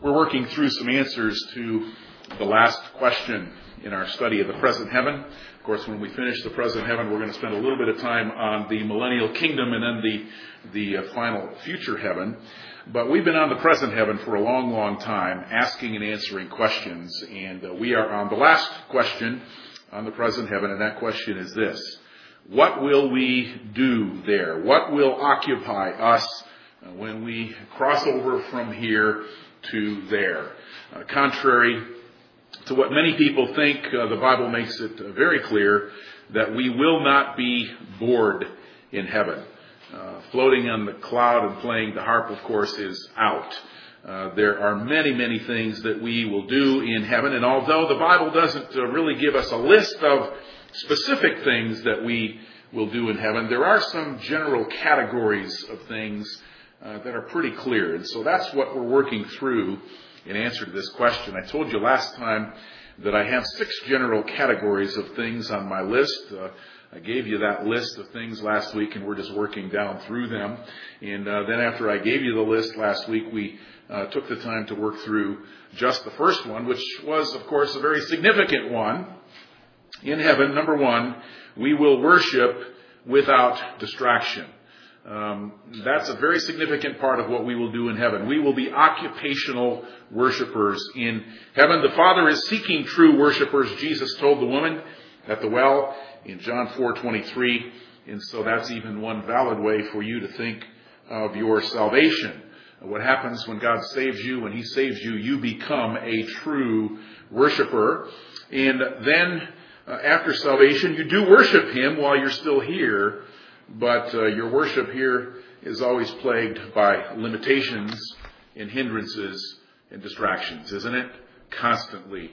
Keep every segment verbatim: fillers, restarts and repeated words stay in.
We're working through some answers to the last question in our study of the present heaven. Of course, when we finish the present heaven, we're going to spend a little bit of time on the millennial kingdom and then the, the uh, final future heaven. But we've been on the present heaven for a long, long time, asking and answering questions. And uh, we are on the last question on the present heaven, and that question is this: what will we do there? What will occupy us uh, when we cross over from here to there? Uh, contrary to what many people think, uh, the Bible makes it uh, very clear that we will not be bored in heaven. Uh, floating on the cloud and playing the harp, of course, is out. Uh, there are many, many things that we will do in heaven, and although the Bible doesn't uh, really give us a list of specific things that we will do in heaven, there are some general categories of things uh, that are pretty clear. And so that's what we're working through in answer to this question. I told you last time that I have six general categories of things on my list. Uh, I gave you that list of things last week, and we're just working down through them. And uh, then after I gave you the list last week, we uh, took the time to work through just the first one, which was, of course, a very significant one. In heaven, number one, we will worship without distraction. Um, that's a very significant part of what we will do in heaven. We will be occupational worshipers in heaven. The Father is seeking true worshipers, Jesus told the woman at the well in John four twenty-three. And so that's even one valid way for you to think of your salvation. What happens when God saves you? When He saves you, you become a true worshiper. And then uh, after salvation, you do worship Him while you're still here. But uh, your worship here is always plagued by limitations and hindrances and distractions, isn't it? Constantly.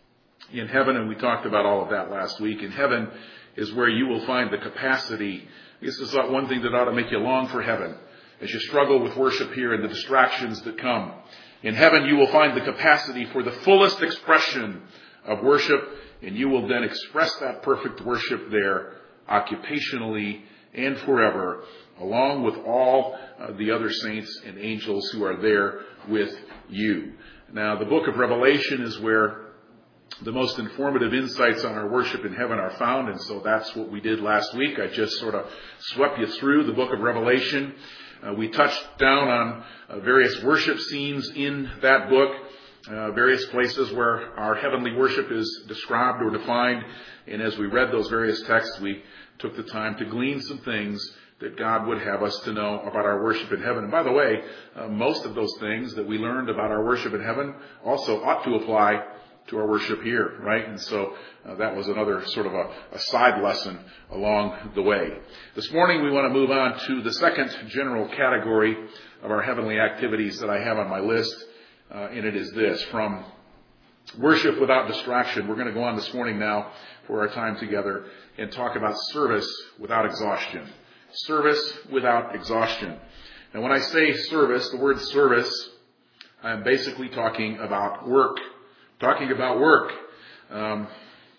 In heaven, and we talked about all of that last week, in heaven is where you will find the capacity. This is one thing that ought to make you long for heaven as you struggle with worship here and the distractions that come. In heaven, you will find the capacity for the fullest expression of worship, and you will then express that perfect worship there occupationally and forever, along with all uh, the other saints and angels who are there with you. Now, the book of Revelation is where the most informative insights on our worship in heaven are found, and so that's what we did last week. I just sort of swept you through the book of Revelation. Uh, we touched down on uh, various worship scenes in that book, uh, various places where our heavenly worship is described or defined, and as we read those various texts, we took the time to glean some things that God would have us to know about our worship in heaven. And by the way, uh, most of those things that we learned about our worship in heaven also ought to apply to our worship here, right? And so uh, that was another sort of a, a side lesson along the way. This morning we want to move on to the second general category of our heavenly activities that I have on my list, uh, and it is this: from worship without distraction. We're going to go on this morning now for our time together and talk about service without exhaustion. Service without exhaustion. And when I say service, the word service, I'm basically talking about work. Talking about work. Um,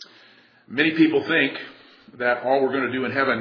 many people think that all we're going to do in heaven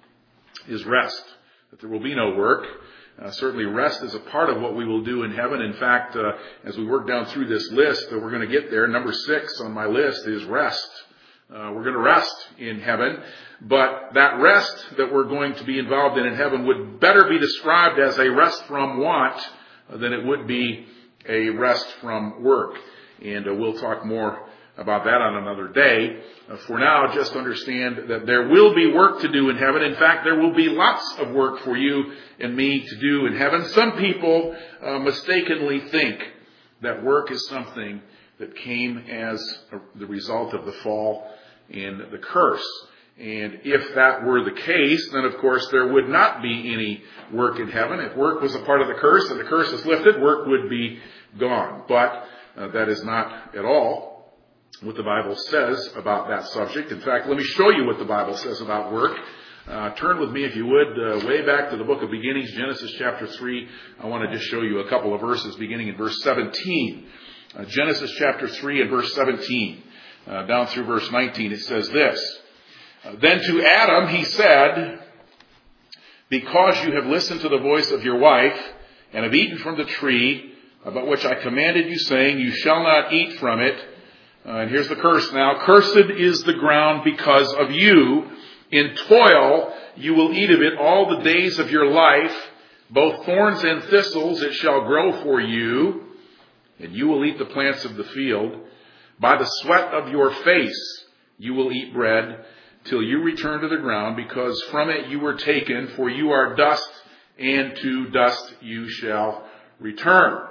is rest, that there will be no work. Uh, certainly rest is a part of what we will do in heaven. In fact, uh, as we work down through this list that we're going to get there, number six on my list is rest. Uh, we're going to rest in heaven, but that rest that we're going to be involved in in heaven would better be described as a rest from want than it would be a rest from work. And uh, we'll talk more about that on another day. Uh, for now, just understand that there will be work to do in heaven. In fact, there will be lots of work for you and me to do in heaven. Some people uh, mistakenly think that work is something that came as a, the result of the fall and the curse. And if that were the case, then of course there would not be any work in heaven. If work was a part of the curse and the curse is lifted, work would be gone. But uh, that is not at all what the Bible says about that subject. In fact, let me show you what the Bible says about work. Uh, turn with me, if you would, uh, way back to the book of Beginnings, Genesis chapter three. I want to just show you a couple of verses beginning in verse seventeen. Uh, Genesis chapter three and verse seventeen. Uh, down through verse nineteen, it says this: uh, Then to Adam he said, because you have listened to the voice of your wife and have eaten from the tree about which I commanded you, saying, you shall not eat from it. Uh, and here's the curse now. Cursed is the ground because of you. In toil you will eat of it all the days of your life. Both thorns and thistles it shall grow for you. And you will eat the plants of the field. By the sweat of your face you will eat bread till you return to the ground, because from it you were taken, for you are dust, and to dust you shall return.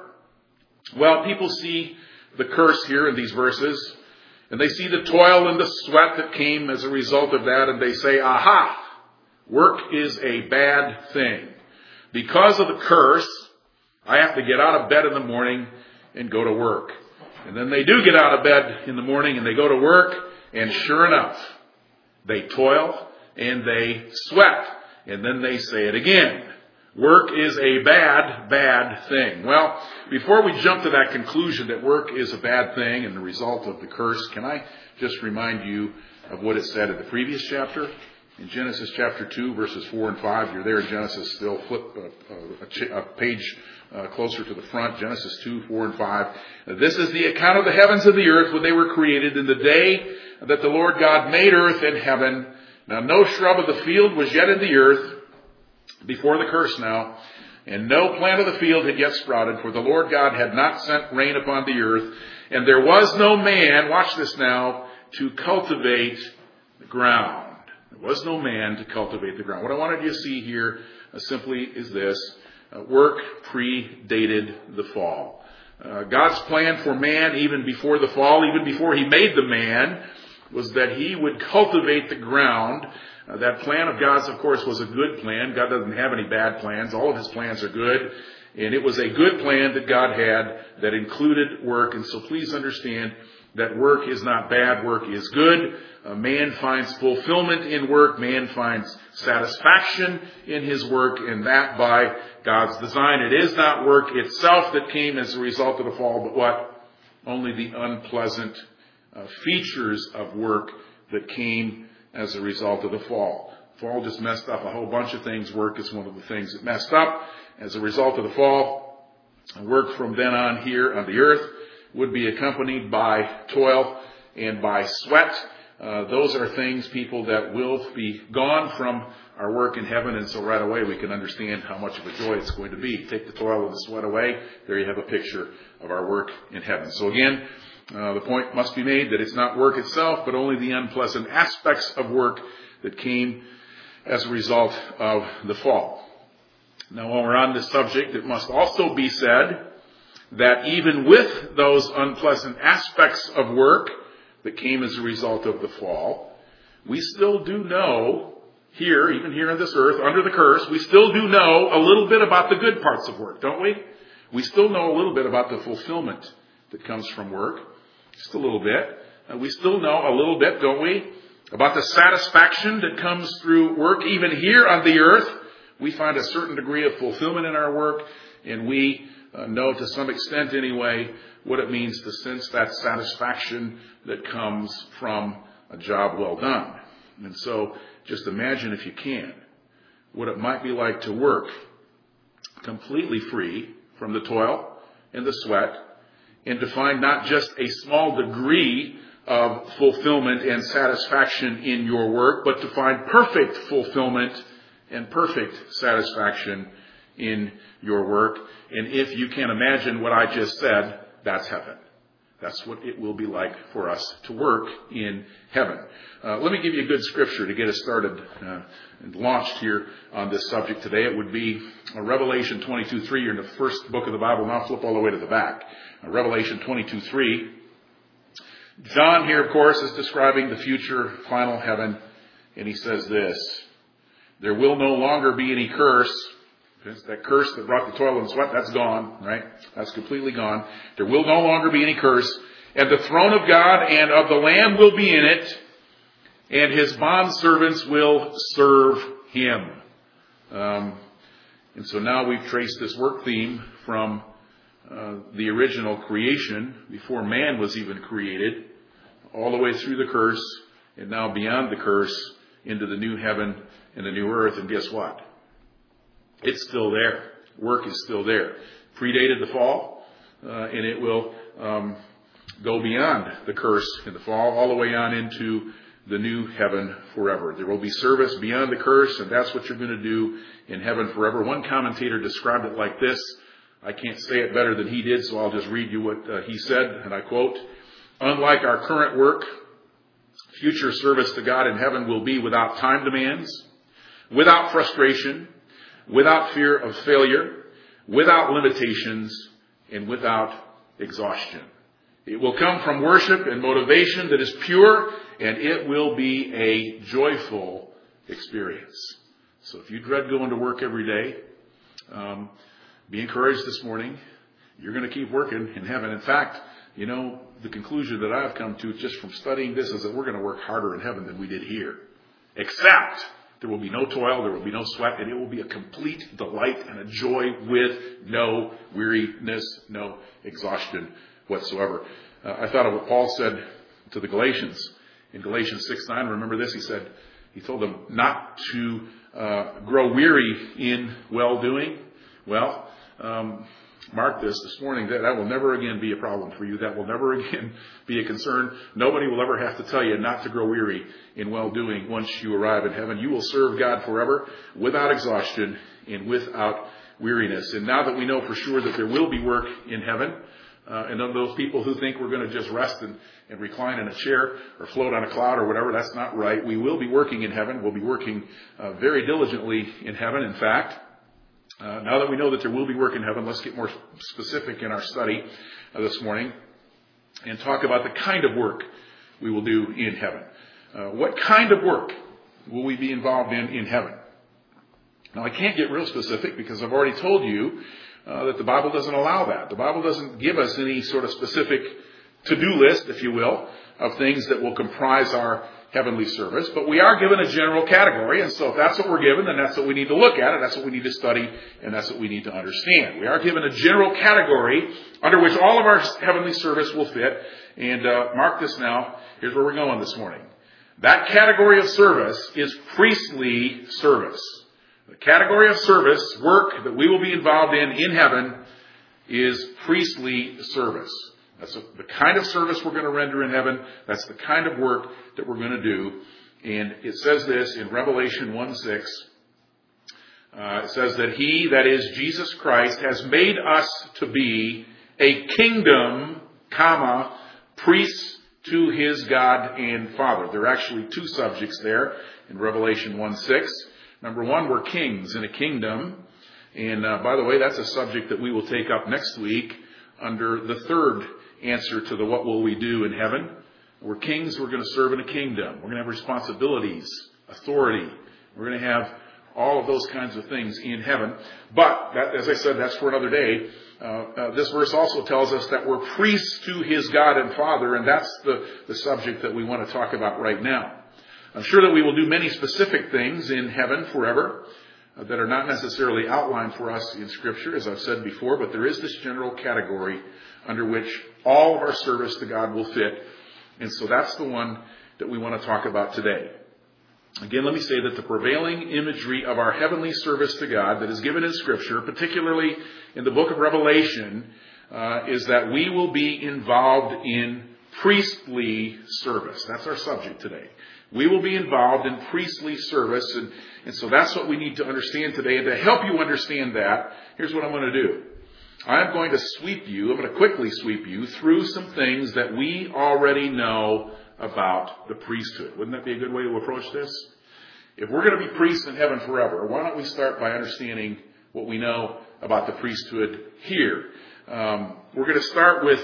Well, people see the curse here in these verses, and they see the toil and the sweat that came as a result of that, and they say, aha, work is a bad thing. Because of the curse, I have to get out of bed in the morning and go to work. And then they do get out of bed in the morning and they go to work, and sure enough, they toil and they sweat. And then they say it again. Work is a bad, bad thing. Well, before we jump to that conclusion that work is a bad thing and the result of the curse, can I just remind you of what it said in the previous chapter? In Genesis chapter two, verses four and five, you're there in Genesis still, flip a, a, a page uh, closer to the front, Genesis two, four and five. This is the account of the heavens and the earth when they were created in the day that the Lord God made earth and heaven. Now no shrub of the field was yet in the earth, before the curse now, and no plant of the field had yet sprouted, for the Lord God had not sent rain upon the earth, and there was no man, watch this now, to cultivate the ground. There was no man to cultivate the ground. What I wanted you to see here uh, simply is this. Uh, work predated the fall. Uh, God's plan for man, even before the fall, even before he made the man, was that he would cultivate the ground. Uh, that plan of God's, of course, was a good plan. God doesn't have any bad plans. All of his plans are good. And it was a good plan that God had that included work. And so please understand that work is not bad. Work is good. Uh, man finds fulfillment in work. Man finds satisfaction in his work, and that by God's design. It is not work itself that came as a result of the fall, but what? Only the unpleasant uh, features of work that came as a result of the fall. Fall just messed up a whole bunch of things. Work is one of the things that messed up. As a result of the fall, work from then on here on the earth would be accompanied by toil and by sweat. Uh, those are things, people, that will be gone from our work in heaven, and so right away we can understand how much of a joy it's going to be. Take the toil and the sweat away, there you have a picture of our work in heaven. So again, Uh, the point must be made that it's not work itself, but only the unpleasant aspects of work that came as a result of the fall. Now, while we're on this subject, it must also be said that even with those unpleasant aspects of work that came as a result of the fall, we still do know here, even here on this earth, under the curse, we still do know a little bit about the good parts of work, don't we? We still know a little bit about the fulfillment that comes from work. Just a little bit. Uh, we still know a little bit, don't we, about the satisfaction that comes through work. Even here on the earth, we find a certain degree of fulfillment in our work, and we uh, know to some extent anyway what it means to sense that satisfaction that comes from a job well done. And so just imagine, if you can, what it might be like to work completely free from the toil and the sweat, and to find not just a small degree of fulfillment and satisfaction in your work, but to find perfect fulfillment and perfect satisfaction in your work. And if you can imagine what I just said, that's heaven. That's what it will be like for us to work in heaven. Uh, let me give you a good scripture to get us started uh, and launched here on this subject today. It would be uh, Revelation twenty-two three. You're in the first book of the Bible. Now flip all the way to the back. Uh, Revelation twenty-two three. John here, of course, is describing the future final heaven. And he says this: there will no longer be any curse. That curse that brought the toil and sweat, that's gone, right? That's completely gone. There will no longer be any curse. And the throne of God and of the Lamb will be in it, and his bondservants will serve him. Um, and so now we've traced this work theme from uh, the original creation, before man was even created, all the way through the curse, and now beyond the curse, into the new heaven and the new earth. And guess what? It's still there. Work is still there. Predated the fall. uh, and it will um, go beyond the curse in the fall, all the way on into the new heaven forever. There will be service beyond the curse, and that's what you're going to do in heaven forever. One commentator described it like this. I can't say it better than he did, so I'll just read you what uh, he said, and I quote, "Unlike our current work, future service to God in heaven will be without time demands, without frustration, without fear of failure, without limitations, and without exhaustion. It will come from worship and motivation that is pure, and it will be a joyful experience." So if you dread going to work every day, um, be encouraged this morning. You're going to keep working in heaven. In fact, you know, the conclusion that I've come to just from studying this is that we're going to work harder in heaven than we did here. Except there will be no toil, there will be no sweat, and it will be a complete delight and a joy with no weariness, no exhaustion whatsoever. Uh, I thought of what Paul said to the Galatians in Galatians six nine. Remember this? He said, he told them not to uh, grow weary in well-doing. Well, um, mark this this morning. That, that will never again be a problem for you. That will never again be a concern. Nobody will ever have to tell you not to grow weary in well-doing once you arrive in heaven. You will serve God forever without exhaustion and without weariness. And now that we know for sure that there will be work in heaven, uh, and of those people who think we're going to just rest and, and recline in a chair or float on a cloud or whatever, that's not right. We will be working in heaven. We'll be working uh, very diligently in heaven. In fact, Uh, now that we know that there will be work in heaven, let's get more specific in our study uh, this morning and talk about the kind of work we will do in heaven. Uh, what kind of work will we be involved in in heaven? Now, I can't get real specific because I've already told you uh, that the Bible doesn't allow that. The Bible doesn't give us any sort of specific to-do list, if you will, of things that will comprise our heavenly service, but we are given a general category, and so if that's what we're given, then that's what we need to look at, and that's what we need to study, and that's what we need to understand. We are given a general category under which all of our heavenly service will fit, and uh, mark this now. Here's where we're going this morning. That category of service is priestly service. The category of service, work that we will be involved in in heaven, is priestly service. That's the kind of service we're going to render in heaven. That's the kind of work that we're going to do. And it says this in Revelation one six. Uh, it says that He, that is Jesus Christ, has made us to be a kingdom, comma, priests to His God and Father. There are actually two subjects there in Revelation one six. Number one, we're kings in a kingdom. And uh, by the way, that's a subject that we will take up next week under the third answer to the what will we do in heaven. We're kings. We're going to serve in a kingdom. We're going to have responsibilities, authority. We're going to have all of those kinds of things in heaven. But, that, as I said, that's for another day. Uh, uh, this verse also tells us that we're priests to His God and Father, and that's the, the subject that we want to talk about right now. I'm sure that we will do many specific things in heaven forever uh, that are not necessarily outlined for us in Scripture, as I've said before, but there is this general category under which all of our service to God will fit. And so that's the one that we want to talk about today. Again, let me say that the prevailing imagery of our heavenly service to God that is given in Scripture, particularly in the book of Revelation, uh, is that we will be involved in priestly service. That's our subject today. We will be involved in priestly service. And, and so that's what we need to understand today. And to help you understand that, here's what I'm going to do. I'm going to sweep you, I'm going to quickly sweep you through some things that we already know about the priesthood. Wouldn't that be a good way to approach this? If we're going to be priests in heaven forever, why don't we start by understanding what we know about the priesthood here? Um, we're going to start with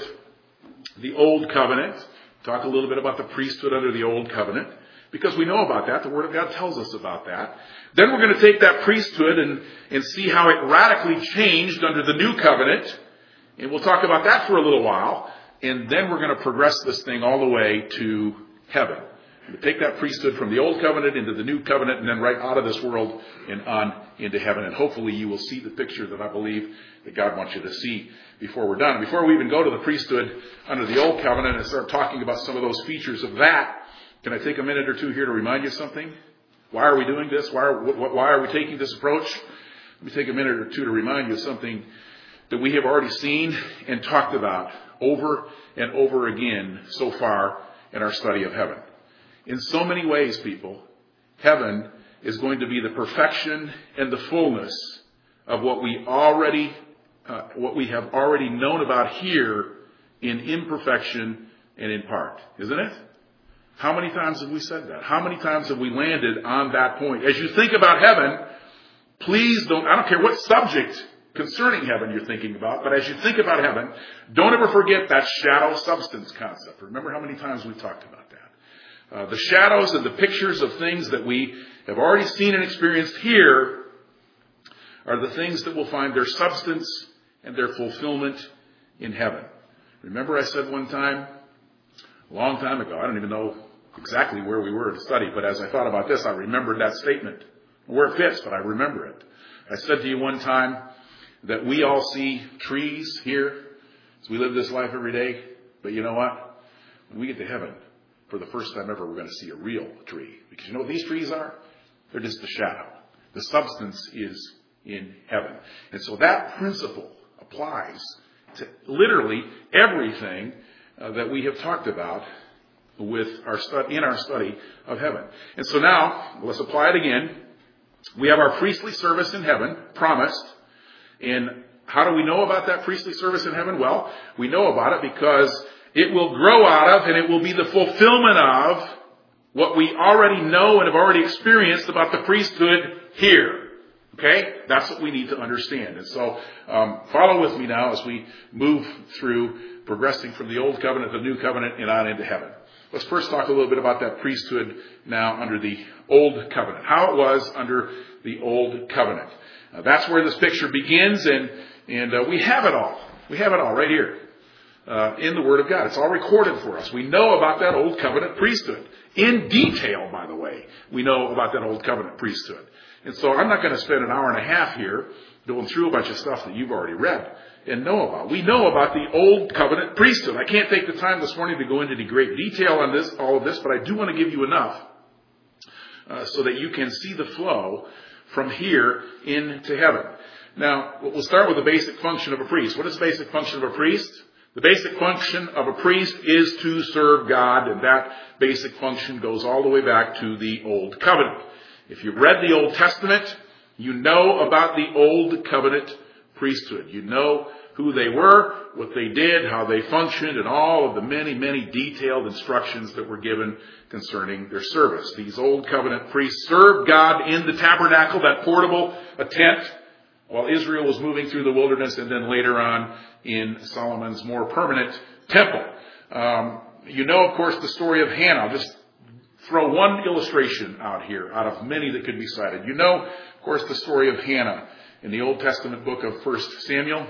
the Old Covenant, talk a little bit about the priesthood under the Old Covenant, because we know about that. The Word of God tells us about that. Then we're going to take that priesthood and, and see how it radically changed under the New Covenant. And we'll talk about that for a little while. And then we're going to progress this thing all the way to heaven. We'll take that priesthood from the Old Covenant into the New Covenant and then right out of this world and on into heaven. And hopefully you will see the picture that I believe that God wants you to see before we're done. Before we even go to the priesthood under the Old Covenant and start talking about some of those features of that, can I take a minute or two here to remind you something? Why are we doing this? Why are, why are we taking this approach? Let me take a minute or two to remind you of something that we have already seen and talked about over and over again so far in our study of heaven. In so many ways, people, heaven is going to be the perfection and the fullness of what we already, uh, what we have already known about here in imperfection and in part, isn't it? How many times have we said that? How many times have we landed on that point? As you think about heaven, please don't, I don't care what subject concerning heaven you're thinking about, but as you think about heaven, don't ever forget that shadow substance concept. Remember how many times we talked about that? Uh, the shadows and the pictures of things that we have already seen and experienced here are the things that will find their substance and their fulfillment in heaven. Remember I said one time, a long time ago, I don't even know exactly where we were to study, but as I thought about this, I remembered that statement. Where it fits, but I remember it. I said to you one time that we all see trees here as we live this life every day, but you know what? When we get to heaven, for the first time ever, we're going to see a real tree. Because you know what these trees are? They're just the shadow. The substance is in heaven. And so that principle applies to literally everything uh, that we have talked about with our stud- in our study of heaven. And so now, let's apply it again. We have our priestly service in heaven, promised. And how do we know about that priestly service in heaven? Well, we know about it because it will grow out of and it will be the fulfillment of what we already know and have already experienced about the priesthood here. Okay? That's what we need to understand. And so um, follow with me now as we move through progressing from the Old Covenant to the New Covenant and on into heaven. Let's first talk a little bit about that priesthood now under the Old Covenant. How it was under the Old Covenant. Uh, that's where this picture begins, and and uh, we have it all. We have it all right here uh, in the Word of God. It's all recorded for us. We know about that Old Covenant priesthood. In detail, by the way, we know about that Old Covenant priesthood. And so I'm not going to spend an hour and a half here going through a bunch of stuff that you've already read and know about. We know about the Old Covenant priesthood. I can't take the time this morning to go into the great detail on this, all of this, but I do want to give you enough uh, so that you can see the flow from here into heaven. Now, we'll start with the basic function of a priest. What is the basic function of a priest? The basic function of a priest is to serve God, and that basic function goes all the way back to the Old Covenant. If you've read the Old Testament, you know about the Old Covenant priesthood. You know who they were, what they did, how they functioned, and all of the many, many detailed instructions that were given concerning their service. These Old Covenant priests served God in the tabernacle, that portable, a tent, while Israel was moving through the wilderness, and then later on in Solomon's more permanent temple. Um, you know, of course, the story of Hannah. I'll just throw one illustration out here, out of many that could be cited. You know, of course, the story of Hannah in the Old Testament book of First Samuel.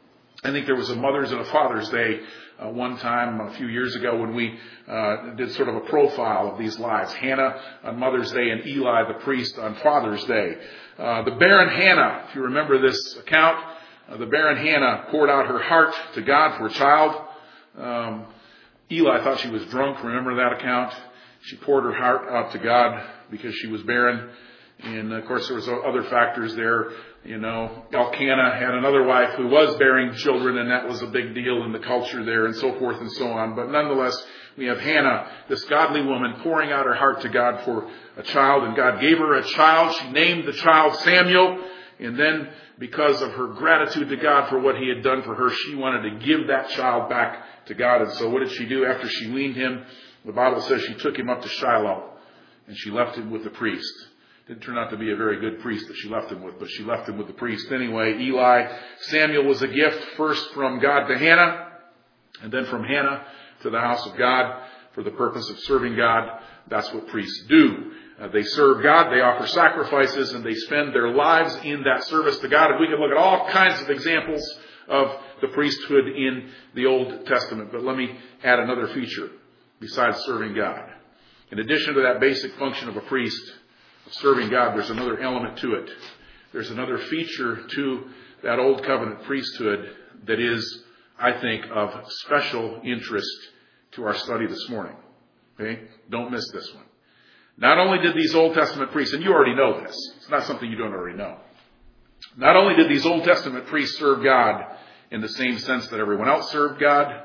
I think there was a Mother's and a Father's Day uh, one time a few years ago when we uh, did sort of a profile of these lives. Hannah on Mother's Day and Eli the priest on Father's Day. Uh, the barren Hannah, if you remember this account, uh, the barren Hannah poured out her heart to God for a child. Um, Eli thought she was drunk. Remember that account? She poured her heart out to God because she was barren. And of course there was other factors there. You know, Elkanah had another wife who was bearing children, and that was a big deal in the culture there, and so forth and so on. But nonetheless, we have Hannah, this godly woman, pouring out her heart to God for a child, and God gave her a child. She named the child Samuel, and then because of her gratitude to God for what he had done for her, she wanted to give that child back to God. And so what did she do after she weaned him? The Bible says she took him up to Shiloh, and she left him with the priest. Didn't turn out to be a very good priest that she left him with, but she left him with the priest anyway. Eli, Samuel was a gift first from God to Hannah, and then from Hannah to the house of God for the purpose of serving God. That's what priests do. Uh, they serve God, they offer sacrifices, and they spend their lives in that service to God. And we can look at all kinds of examples of the priesthood in the Old Testament. But let me add another feature besides serving God. In addition to that basic function of a priest, serving God, there's another element to it. There's another feature to that Old Covenant priesthood that is, I think, of special interest to our study this morning. Okay? Don't miss this one. Not only did these Old Testament priests, and you already know this, it's not something you don't already know. Not only did these Old Testament priests serve God in the same sense that everyone else served God.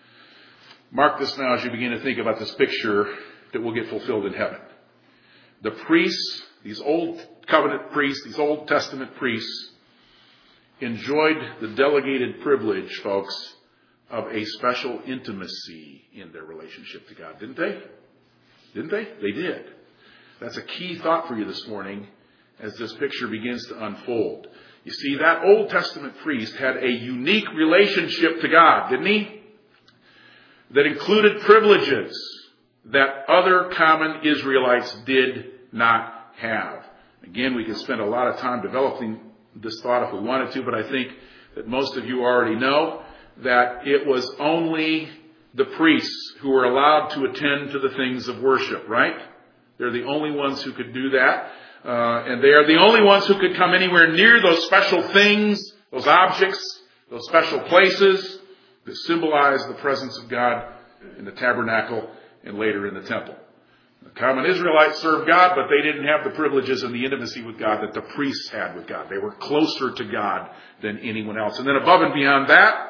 Mark this now as you begin to think about this picture that will get fulfilled in heaven. The priests, these old covenant priests, these Old Testament priests, enjoyed the delegated privilege, folks, of a special intimacy in their relationship to God. Didn't they? Didn't they? They did. That's a key thought for you this morning as this picture begins to unfold. You see, that Old Testament priest had a unique relationship to God, didn't he? That included privileges that other common Israelites did not have. Again, we could spend a lot of time developing this thought if we wanted to, but I think that most of you already know that it was only the priests who were allowed to attend to the things of worship, right? They're the only ones who could do that. Uh, and they are the only ones who could come anywhere near those special things, those objects, those special places that symbolize the presence of God in the tabernacle and later in the temple. The common Israelites served God, but they didn't have the privileges and the intimacy with God that the priests had with God. They were closer to God than anyone else. And then above and beyond that,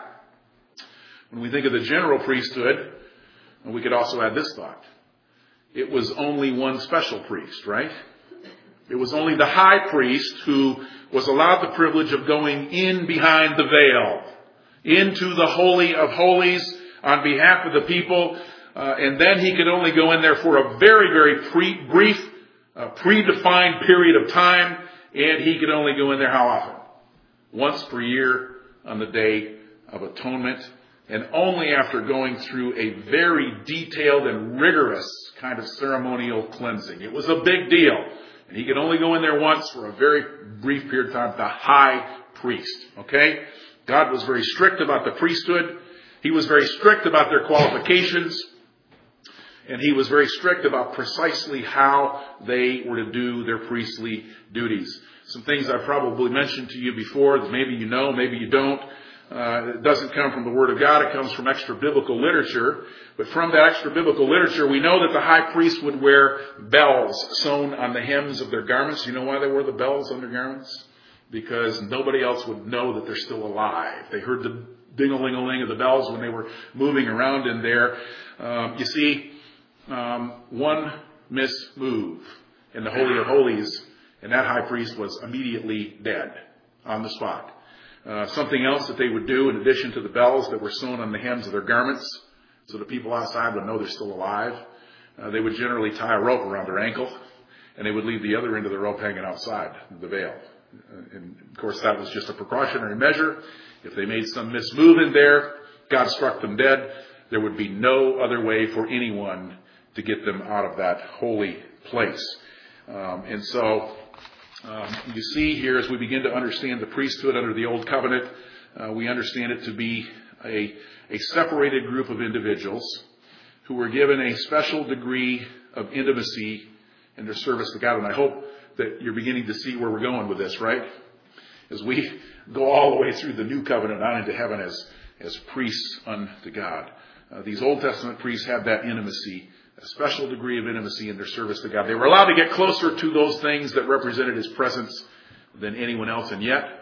when we think of the general priesthood, we could also add this thought. It was only one special priest, right? It was only the high priest who was allowed the privilege of going in behind the veil, into the Holy of Holies on behalf of the people. Uh, and then he could only go in there for a very, very pre- brief, uh, predefined period of time. And he could only go in there how often? Once per year on the Day of Atonement. And only after going through a very detailed and rigorous kind of ceremonial cleansing. It was a big deal. And he could only go in there once for a very brief period of time. The high priest. Okay? God was very strict about the priesthood. He was very strict about their qualifications. And he was very strict about precisely how they were to do their priestly duties. Some things I've probably mentioned to you before that maybe you know, maybe you don't. Uh, it doesn't come from the Word of God. It comes from extra-biblical literature. But from that extra-biblical literature, we know that the high priest would wear bells sewn on the hems of their garments. You know why they wore the bells on their garments? Because nobody else would know that they're still alive. They heard the ding-a-ling-a-ling of the bells when they were moving around in there. Um, you see, um, one mismove in the Holy of Holies, and that high priest was immediately dead on the spot. Uh, something else that they would do in addition to the bells that were sewn on the hems of their garments so the people outside would know they're still alive. Uh, they would generally tie a rope around their ankle and they would leave the other end of the rope hanging outside the veil. Uh, and of course that was just a precautionary measure. If they made some mismove in there, God struck them dead, there would be no other way for anyone to get them out of that holy place. Um, and so Um, you see here, as we begin to understand the priesthood under the Old Covenant, uh, we understand it to be a, a separated group of individuals who were given a special degree of intimacy in their service to God. And I hope that you're beginning to see where we're going with this, right? As we go all the way through the New Covenant on into heaven as, as priests unto God. Uh, these Old Testament priests had that intimacy, a special degree of intimacy in their service to God. They were allowed to get closer to those things that represented His presence than anyone else. And yet,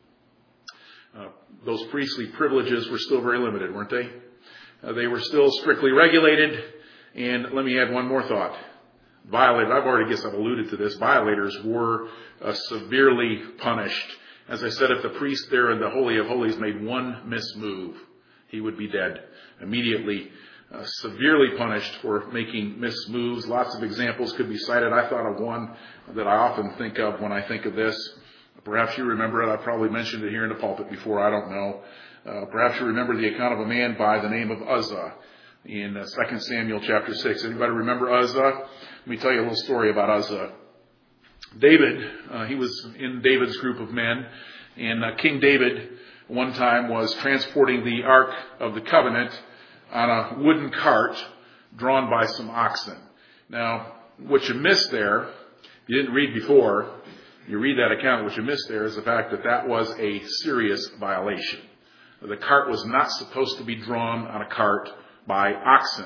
uh, those priestly privileges were still very limited, weren't they? Uh, they were still strictly regulated. And let me add one more thought. Violators, I've already guess I've alluded to this, violators were uh, severely punished. As I said, if the priest there in the Holy of Holies made one mismove, he would be dead immediately. Uh, severely punished for making mismoves. Lots of examples could be cited. I thought of one that I often think of when I think of this. Perhaps you remember it. I probably mentioned it here in the pulpit before. I don't know. Uh, perhaps you remember the account of a man by the name of Uzzah in uh, Second Samuel chapter six. Anybody remember Uzzah? Let me tell you a little story about Uzzah. David, uh, he was in David's group of men, and uh, King David one time was transporting the Ark of the Covenant on a wooden cart drawn by some oxen. Now, what you missed there, you didn't read before, you read that account, what you missed there is the fact that that was a serious violation. The cart was not supposed to be drawn on a cart by oxen.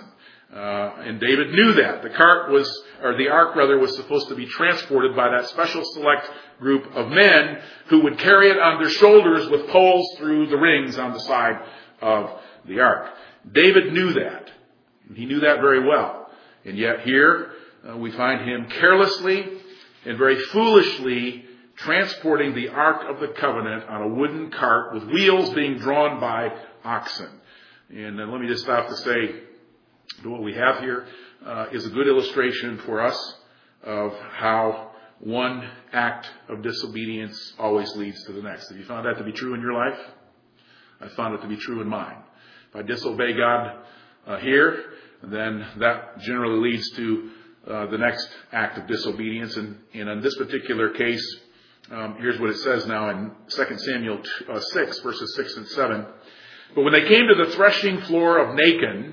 Uh, and David knew that. The cart was, or the ark rather, was supposed to be transported by that special select group of men who would carry it on their shoulders with poles through the rings on the side of the ark. David knew that. He knew that very well. And yet here uh, we find him carelessly and very foolishly transporting the Ark of the Covenant on a wooden cart with wheels being drawn by oxen. And uh, let me just stop to say that what we have here uh, is a good illustration for us of how one act of disobedience always leads to the next. Have you found that to be true in your life? I found it to be true in mine. If I disobey God uh, here, then that generally leads to uh, the next act of disobedience. And, and in this particular case, um, here's what it says now in Second Samuel six, verses six and seven. But when they came to the threshing floor of Nacon,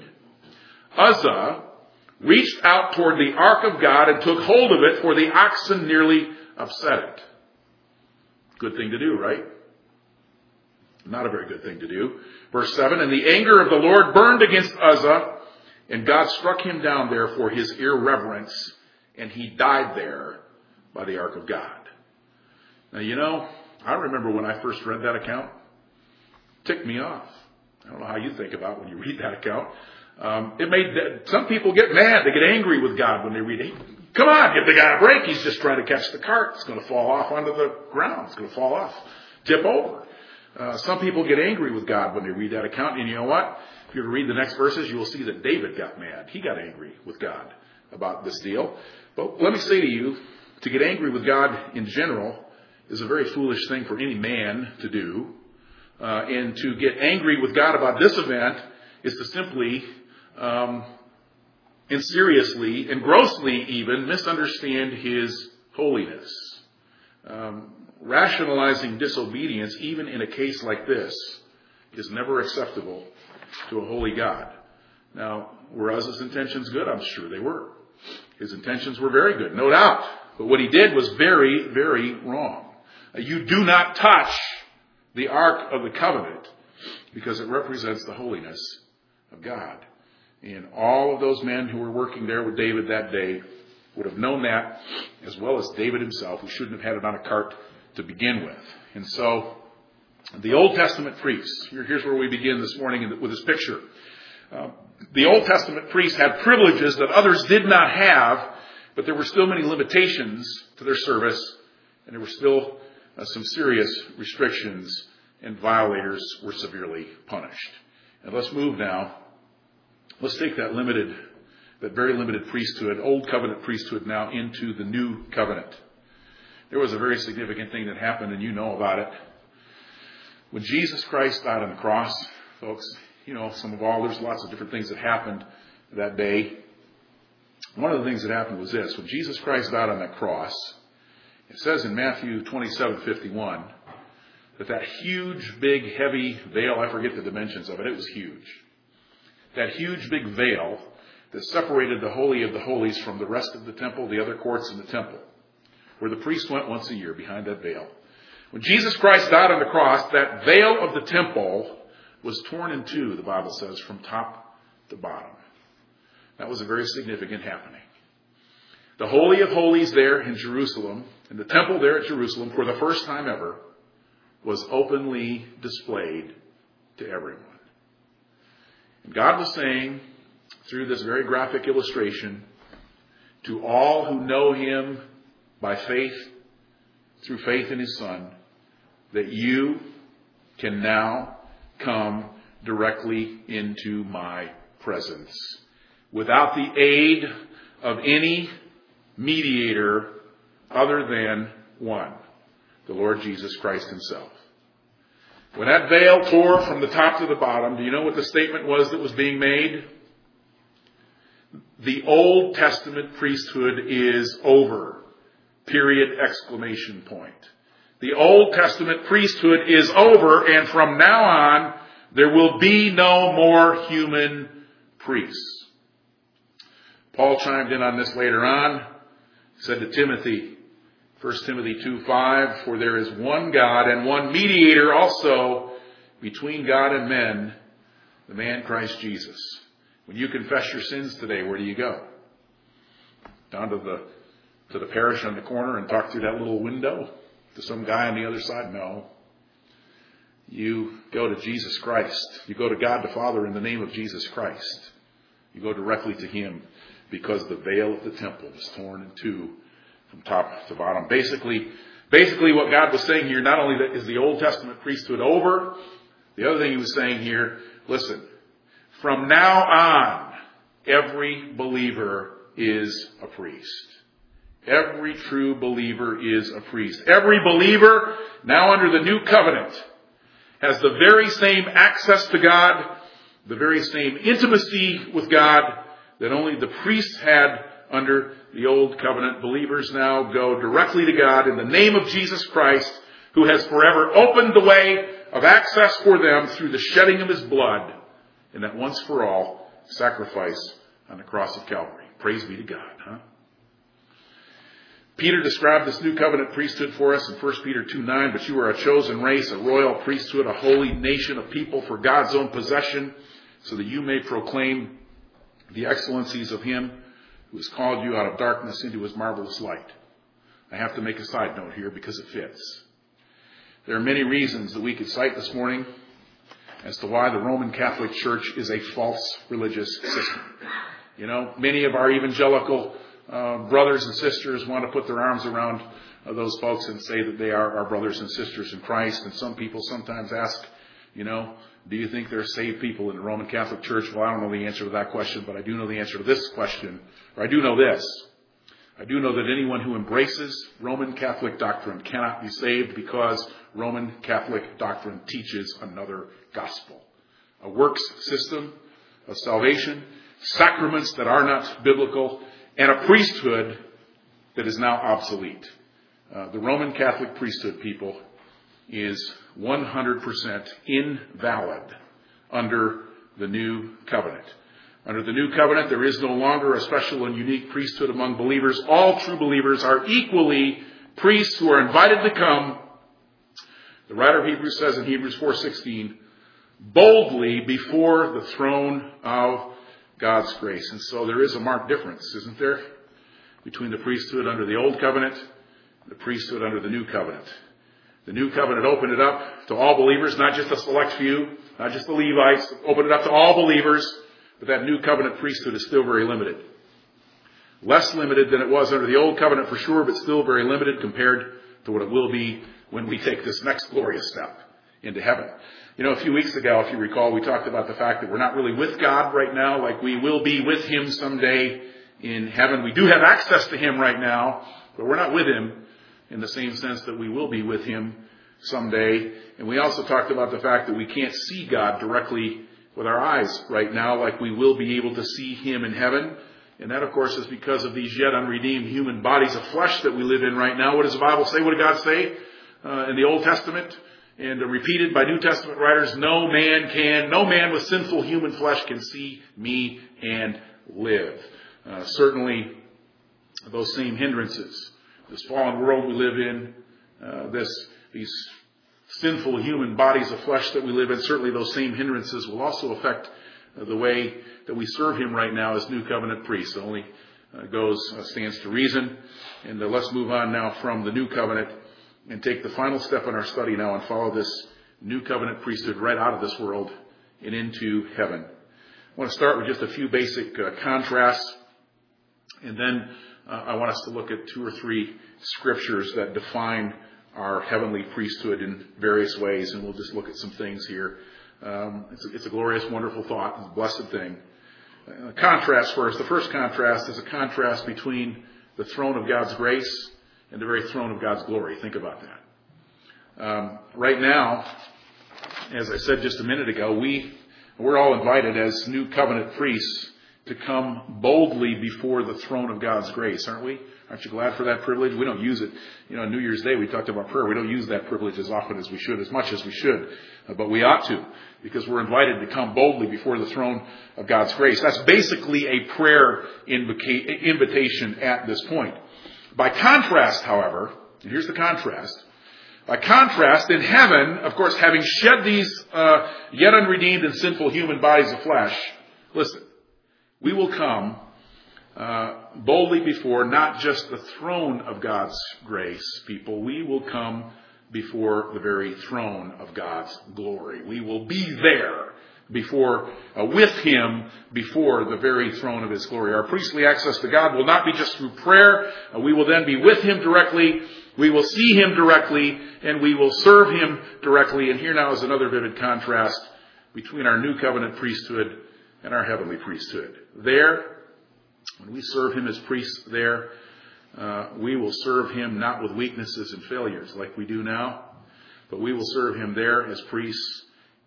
Uzzah reached out toward the ark of God and took hold of it, for the oxen nearly upset it. Good thing to do, right? Not a very good thing to do. Verse seven, and the anger of the Lord burned against Uzzah, and God struck him down there for his irreverence, and he died there by the ark of God. Now, you know, I remember when I first read that account, it ticked me off. I don't know how you think about when you read that account. Um, it made some people get mad. They get angry with God when they read it. Come on, give the guy a break. He's just trying to catch the cart. It's going to fall off onto the ground. It's going to fall off, tip over. Uh, some people get angry with God when they read that account. And you know what? If you ever read the next verses, you will see that David got mad. He got angry with God about this deal. But let me say to you, to get angry with God in general is a very foolish thing for any man to do. Uh, and to get angry with God about this event is to simply um, and seriously and grossly even misunderstand his holiness. Um, rationalizing disobedience, even in a case like this, is never acceptable to a holy God. Now, were Uzzah's intentions good? I'm sure they were. His intentions were very good, no doubt. But what he did was very, very wrong. You do not touch the Ark of the Covenant because it represents the holiness of God. And all of those men who were working there with David that day would have known that, as well as David himself, who shouldn't have had it on a cart to begin with. And so, the Old Testament priests, here's where we begin this morning with this picture. Uh, the Old Testament priests had privileges that others did not have, but there were still many limitations to their service, and there were still uh, some serious restrictions, and violators were severely punished. And let's move now. Let's take that limited, that very limited priesthood, Old Covenant priesthood now into the New Covenant. There was a very significant thing that happened, and you know about it. When Jesus Christ died on the cross, folks, you know, some of all, there's lots of different things that happened that day. One of the things that happened was this. When Jesus Christ died on that cross, it says in Matthew twenty-seven fifty-one that that huge, big, heavy veil, I forget the dimensions of it, it was huge. That huge, big veil that separated the Holy of the Holies from the rest of the temple, the other courts in the temple, where the priest went once a year behind that veil. When Jesus Christ died on the cross, that veil of the temple was torn in two, the Bible says, from top to bottom. That was a very significant happening. The Holy of Holies there in Jerusalem, and the temple there at Jerusalem, for the first time ever, was openly displayed to everyone. And God was saying, through this very graphic illustration, to all who know Him by faith, through faith in His Son, that you can now come directly into my presence without the aid of any mediator other than one, the Lord Jesus Christ Himself. When that veil tore from the top to the bottom, do you know what the statement was that was being made? The Old Testament priesthood is over. Period, exclamation point. The Old Testament priesthood is over, and from now on, there will be no more human priests. Paul chimed in on this later on. He said to Timothy, First Timothy two five, for there is one God and one mediator also between God and men, the man Christ Jesus. When you confess your sins today, where do you go? Down to the to the parish on the corner and talk through that little window to some guy on the other side? No. You go to Jesus Christ. You go to God the Father in the name of Jesus Christ. You go directly to Him because the veil of the temple is torn in two from top to bottom. Basically, basically what God was saying here, not only that is the Old Testament priesthood over, the other thing He was saying here, listen, from now on, every believer is a priest. Every true believer is a priest. Every believer, now under the new covenant, has the very same access to God, the very same intimacy with God that only the priests had under the old covenant. Believers now go directly to God in the name of Jesus Christ, who has forever opened the way of access for them through the shedding of His blood in that once for all sacrifice on the cross of Calvary. Praise be to God, huh? Peter described this new covenant priesthood for us in First Peter two nine, but you are a chosen race, a royal priesthood, a holy nation of people for God's own possession, so that you may proclaim the excellencies of Him who has called you out of darkness into His marvelous light. I have to make a side note here because it fits. There are many reasons that we could cite this morning as to why the Roman Catholic Church is a false religious system. You know, many of our evangelical uh, brothers and sisters want to put their arms around uh, those folks and say that they are our brothers and sisters in Christ. And some people sometimes ask, you know, do you think they're saved people in the Roman Catholic Church? Well, I don't know the answer to that question, but I do know the answer to this question. Or I do know this. I do know that anyone who embraces Roman Catholic doctrine cannot be saved because Roman Catholic doctrine teaches another gospel. A works system of salvation, sacraments that are not biblical, and a priesthood that is now obsolete. Uh, the Roman Catholic priesthood, people, is one hundred percent invalid under the new covenant. Under the new covenant, there is no longer a special and unique priesthood among believers. All true believers are equally priests who are invited to come, the writer of Hebrews says in Hebrews four sixteen, boldly before the throne of God's grace. And so there is a marked difference, isn't there, between the priesthood under the old covenant and the priesthood under the new covenant. The new covenant opened it up to all believers, not just a select few, not just the Levites, opened it up to all believers, but that new covenant priesthood is still very limited. Less limited than it was under the old covenant for sure, but still very limited compared to what it will be when we take this next glorious step into heaven. You know, a few weeks ago, if you recall, we talked about the fact that we're not really with God right now, like we will be with Him someday in heaven. We do have access to Him right now, but we're not with Him in the same sense that we will be with Him someday. And we also talked about the fact that we can't see God directly with our eyes right now, like we will be able to see Him in heaven. And that, of course, is because of these yet unredeemed human bodies of flesh that we live in right now. What does the Bible say? What did God say uh, in the Old Testament? And uh, repeated by New Testament writers, no man can, no man with sinful human flesh can see me and live. Uh, certainly, those same hindrances, this fallen world we live in, uh, this these sinful human bodies of flesh that we live in, certainly those same hindrances will also affect uh, the way that we serve Him right now as New Covenant priests. It only uh, goes, uh, stands to reason. And uh, let's move on now from the New Covenant and take the final step in our study now and follow this New Covenant priesthood right out of this world and into heaven. I want to start with just a few basic uh, contrasts, and then uh, I want us to look at two or three scriptures that define our heavenly priesthood in various ways, and we'll just look at some things here. Um, it's, a, it's a glorious, wonderful thought. It's a blessed thing. Uh, contrast first. The first contrast is a contrast between the throne of God's grace and the very throne of God's glory. Think about that. Um, right now, as I said just a minute ago, we, we're all invited as New Covenant priests to come boldly before the throne of God's grace, aren't we? Aren't you glad for that privilege? We don't use it. You know, on New Year's Day, we talked about prayer. We don't use that privilege as often as we should, as much as we should. Uh, but we ought to, because we're invited to come boldly before the throne of God's grace. That's basically a prayer invoca- invitation at this point. By contrast, however, and here's the contrast, by contrast, in heaven, of course, having shed these uh, yet unredeemed and sinful human bodies of flesh, listen, we will come uh, boldly before not just the throne of God's grace, people. We will come before the very throne of God's glory. We will be there before, uh, with Him before the very throne of His glory. Our priestly access to God will not be just through prayer. Uh, we will then be with Him directly. We will see Him directly, and we will serve Him directly. And here now is another vivid contrast between our new covenant priesthood and our heavenly priesthood. There, when we serve Him as priests there, uh, we will serve Him not with weaknesses and failures like we do now, but we will serve Him there as priests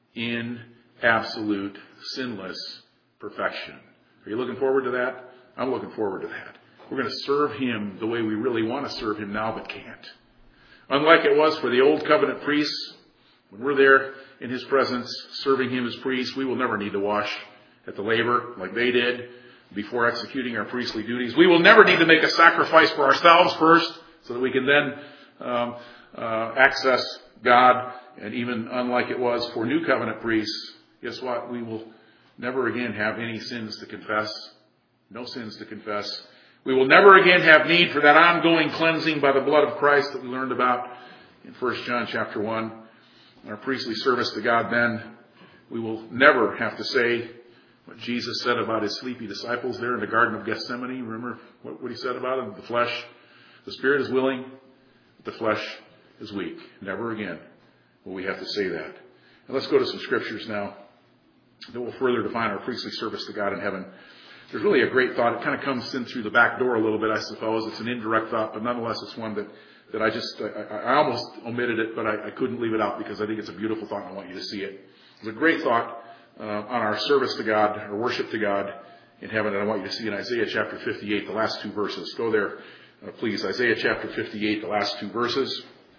in absolute, sinless perfection. Are you looking forward to that? I'm looking forward to that. We're going to serve Him the way we really want to serve Him now, but can't. Unlike it was for the old covenant priests, when we're there in His presence, serving Him as priests, we will never need to wash at the laver like they did before executing our priestly duties. We will never need to make a sacrifice for ourselves first so that we can then um, uh, access God. And even unlike it was for new covenant priests, guess what? We will never again have any sins to confess. No sins to confess. We will never again have need for that ongoing cleansing by the blood of Christ that we learned about in First John chapter one. In our priestly service to God then, we will never have to say what Jesus said about His sleepy disciples there in the Garden of Gethsemane. Remember what, what He said about them? The flesh, the spirit is willing, but the flesh is weak. Never again will we have to say that. And let's go to some scriptures now that will further define our priestly service to God in heaven. There's really a great thought. It kind of comes in through the back door a little bit, I suppose. It's an indirect thought, but nonetheless it's one that, that I just, I, I almost omitted it, but I, I couldn't leave it out because I think it's a beautiful thought and I want you to see it. It's a great thought uh, on our service to God, our worship to God in heaven, and I want you to see in Isaiah chapter fifty-eight, the last two verses. Go there, uh, please. Isaiah chapter fifty-eight, the last two verses.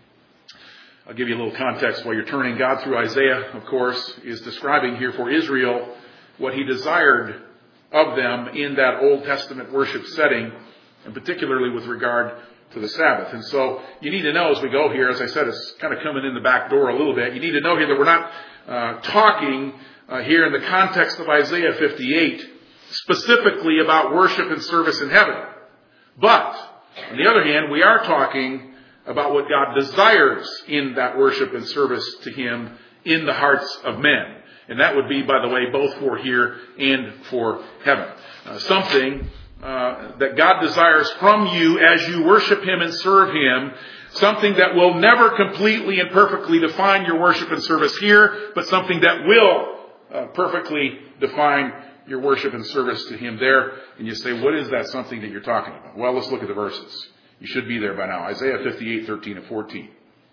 I'll give you a little context while you're turning. God, through Isaiah, of course, is describing here for Israel what He desired of them in that Old Testament worship setting, and particularly with regard to the Sabbath. And so you need to know as we go here, as I said, it's kind of coming in the back door a little bit. You need to know here that we're not uh, talking uh, here in the context of Isaiah fifty-eight specifically about worship and service in heaven. But, on the other hand, we are talking about what God desires in that worship and service to Him in the hearts of men. And that would be, by the way, both for here and for heaven. Uh, something uh, that God desires from you as you worship Him and serve Him. Something that will never completely and perfectly define your worship and service here, but something that will uh, perfectly define your worship and service to Him there. And you say, what is that something that you're talking about? Well, let's look at the verses. You should be there by now. Isaiah fifty-eight, thirteen and fourteen.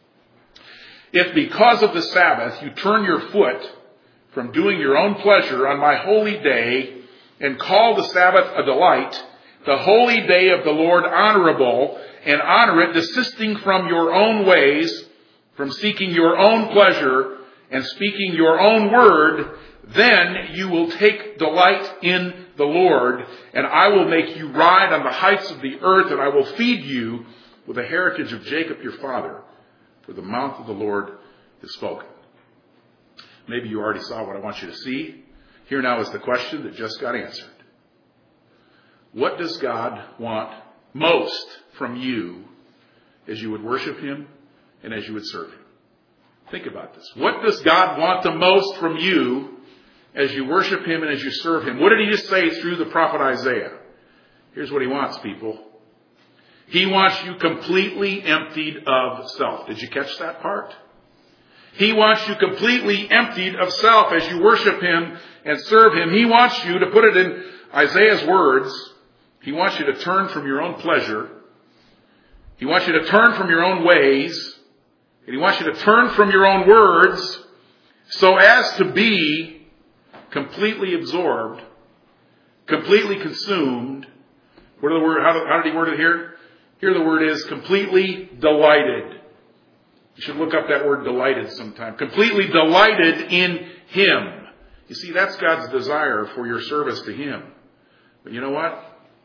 If because of the Sabbath you turn your foot from doing your own pleasure on my holy day and call the Sabbath a delight, the holy day of the Lord honorable, and honor it, desisting from your own ways, from seeking your own pleasure and speaking your own word, then you will take delight in the Lord, and I will make you ride on the heights of the earth, and I will feed you with the heritage of Jacob your father, for the mouth of the Lord is spoken. Maybe you already saw what I want you to see. Here now is the question that just got answered. What does God want most from you as you would worship Him and as you would serve Him? Think about this. What does God want the most from you as you worship Him and as you serve Him? What did He just say through the prophet Isaiah? Here's what He wants, people. He wants you completely emptied of self. Did you catch that part? He wants you completely emptied of self as you worship Him and serve Him. He wants you, to put it in Isaiah's words, He wants you to turn from your own pleasure. He wants you to turn from your own ways. And He wants you to turn from your own words so as to be completely absorbed, completely consumed. What are the word? How, how did He word it here? Here the word is completely delighted. You should look up that word delighted sometime. Completely delighted in Him. You see, that's God's desire for your service to Him. But you know what?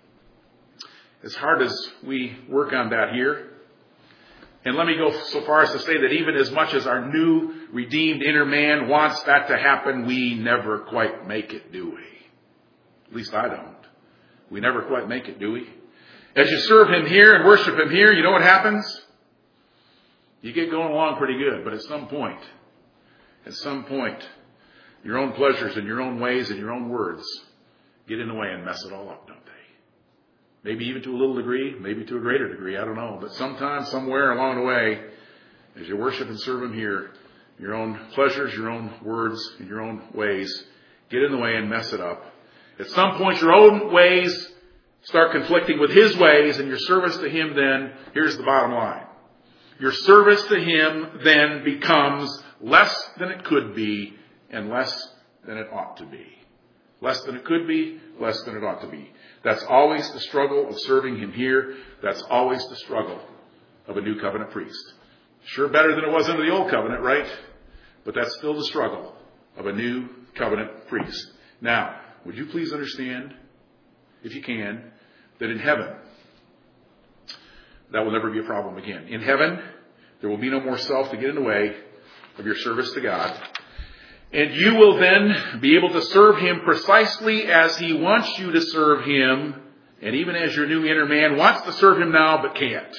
As hard as we work on that here, and let me go so far as to say that even as much as our new, redeemed inner man wants that to happen, we never quite make it, do we? At least I don't. We never quite make it, do we? As you serve Him here and worship Him here, you know what happens? You get going along pretty good, but at some point, at some point, your own pleasures and your own ways and your own words get in the way and mess it all up, don't they? Maybe even to a little degree, maybe to a greater degree, I don't know. But sometime, somewhere along the way, as you worship and serve Him here, your own pleasures, your own words, and your own ways get in the way and mess it up. At some point, your own ways start conflicting with His ways, and your service to Him then, here's the bottom line. Your service to Him then becomes less than it could be and less than it ought to be. Less than it could be, less than it ought to be. That's always the struggle of serving Him here. That's always the struggle of a new covenant priest. Sure better than it was under the old covenant, right? But that's still the struggle of a new covenant priest. Now, would you please understand, if you can, that in heaven, that will never be a problem again. In heaven, there will be no more self to get in the way of your service to God. And you will then be able to serve Him precisely as He wants you to serve Him, and even as your new inner man wants to serve Him now but can't.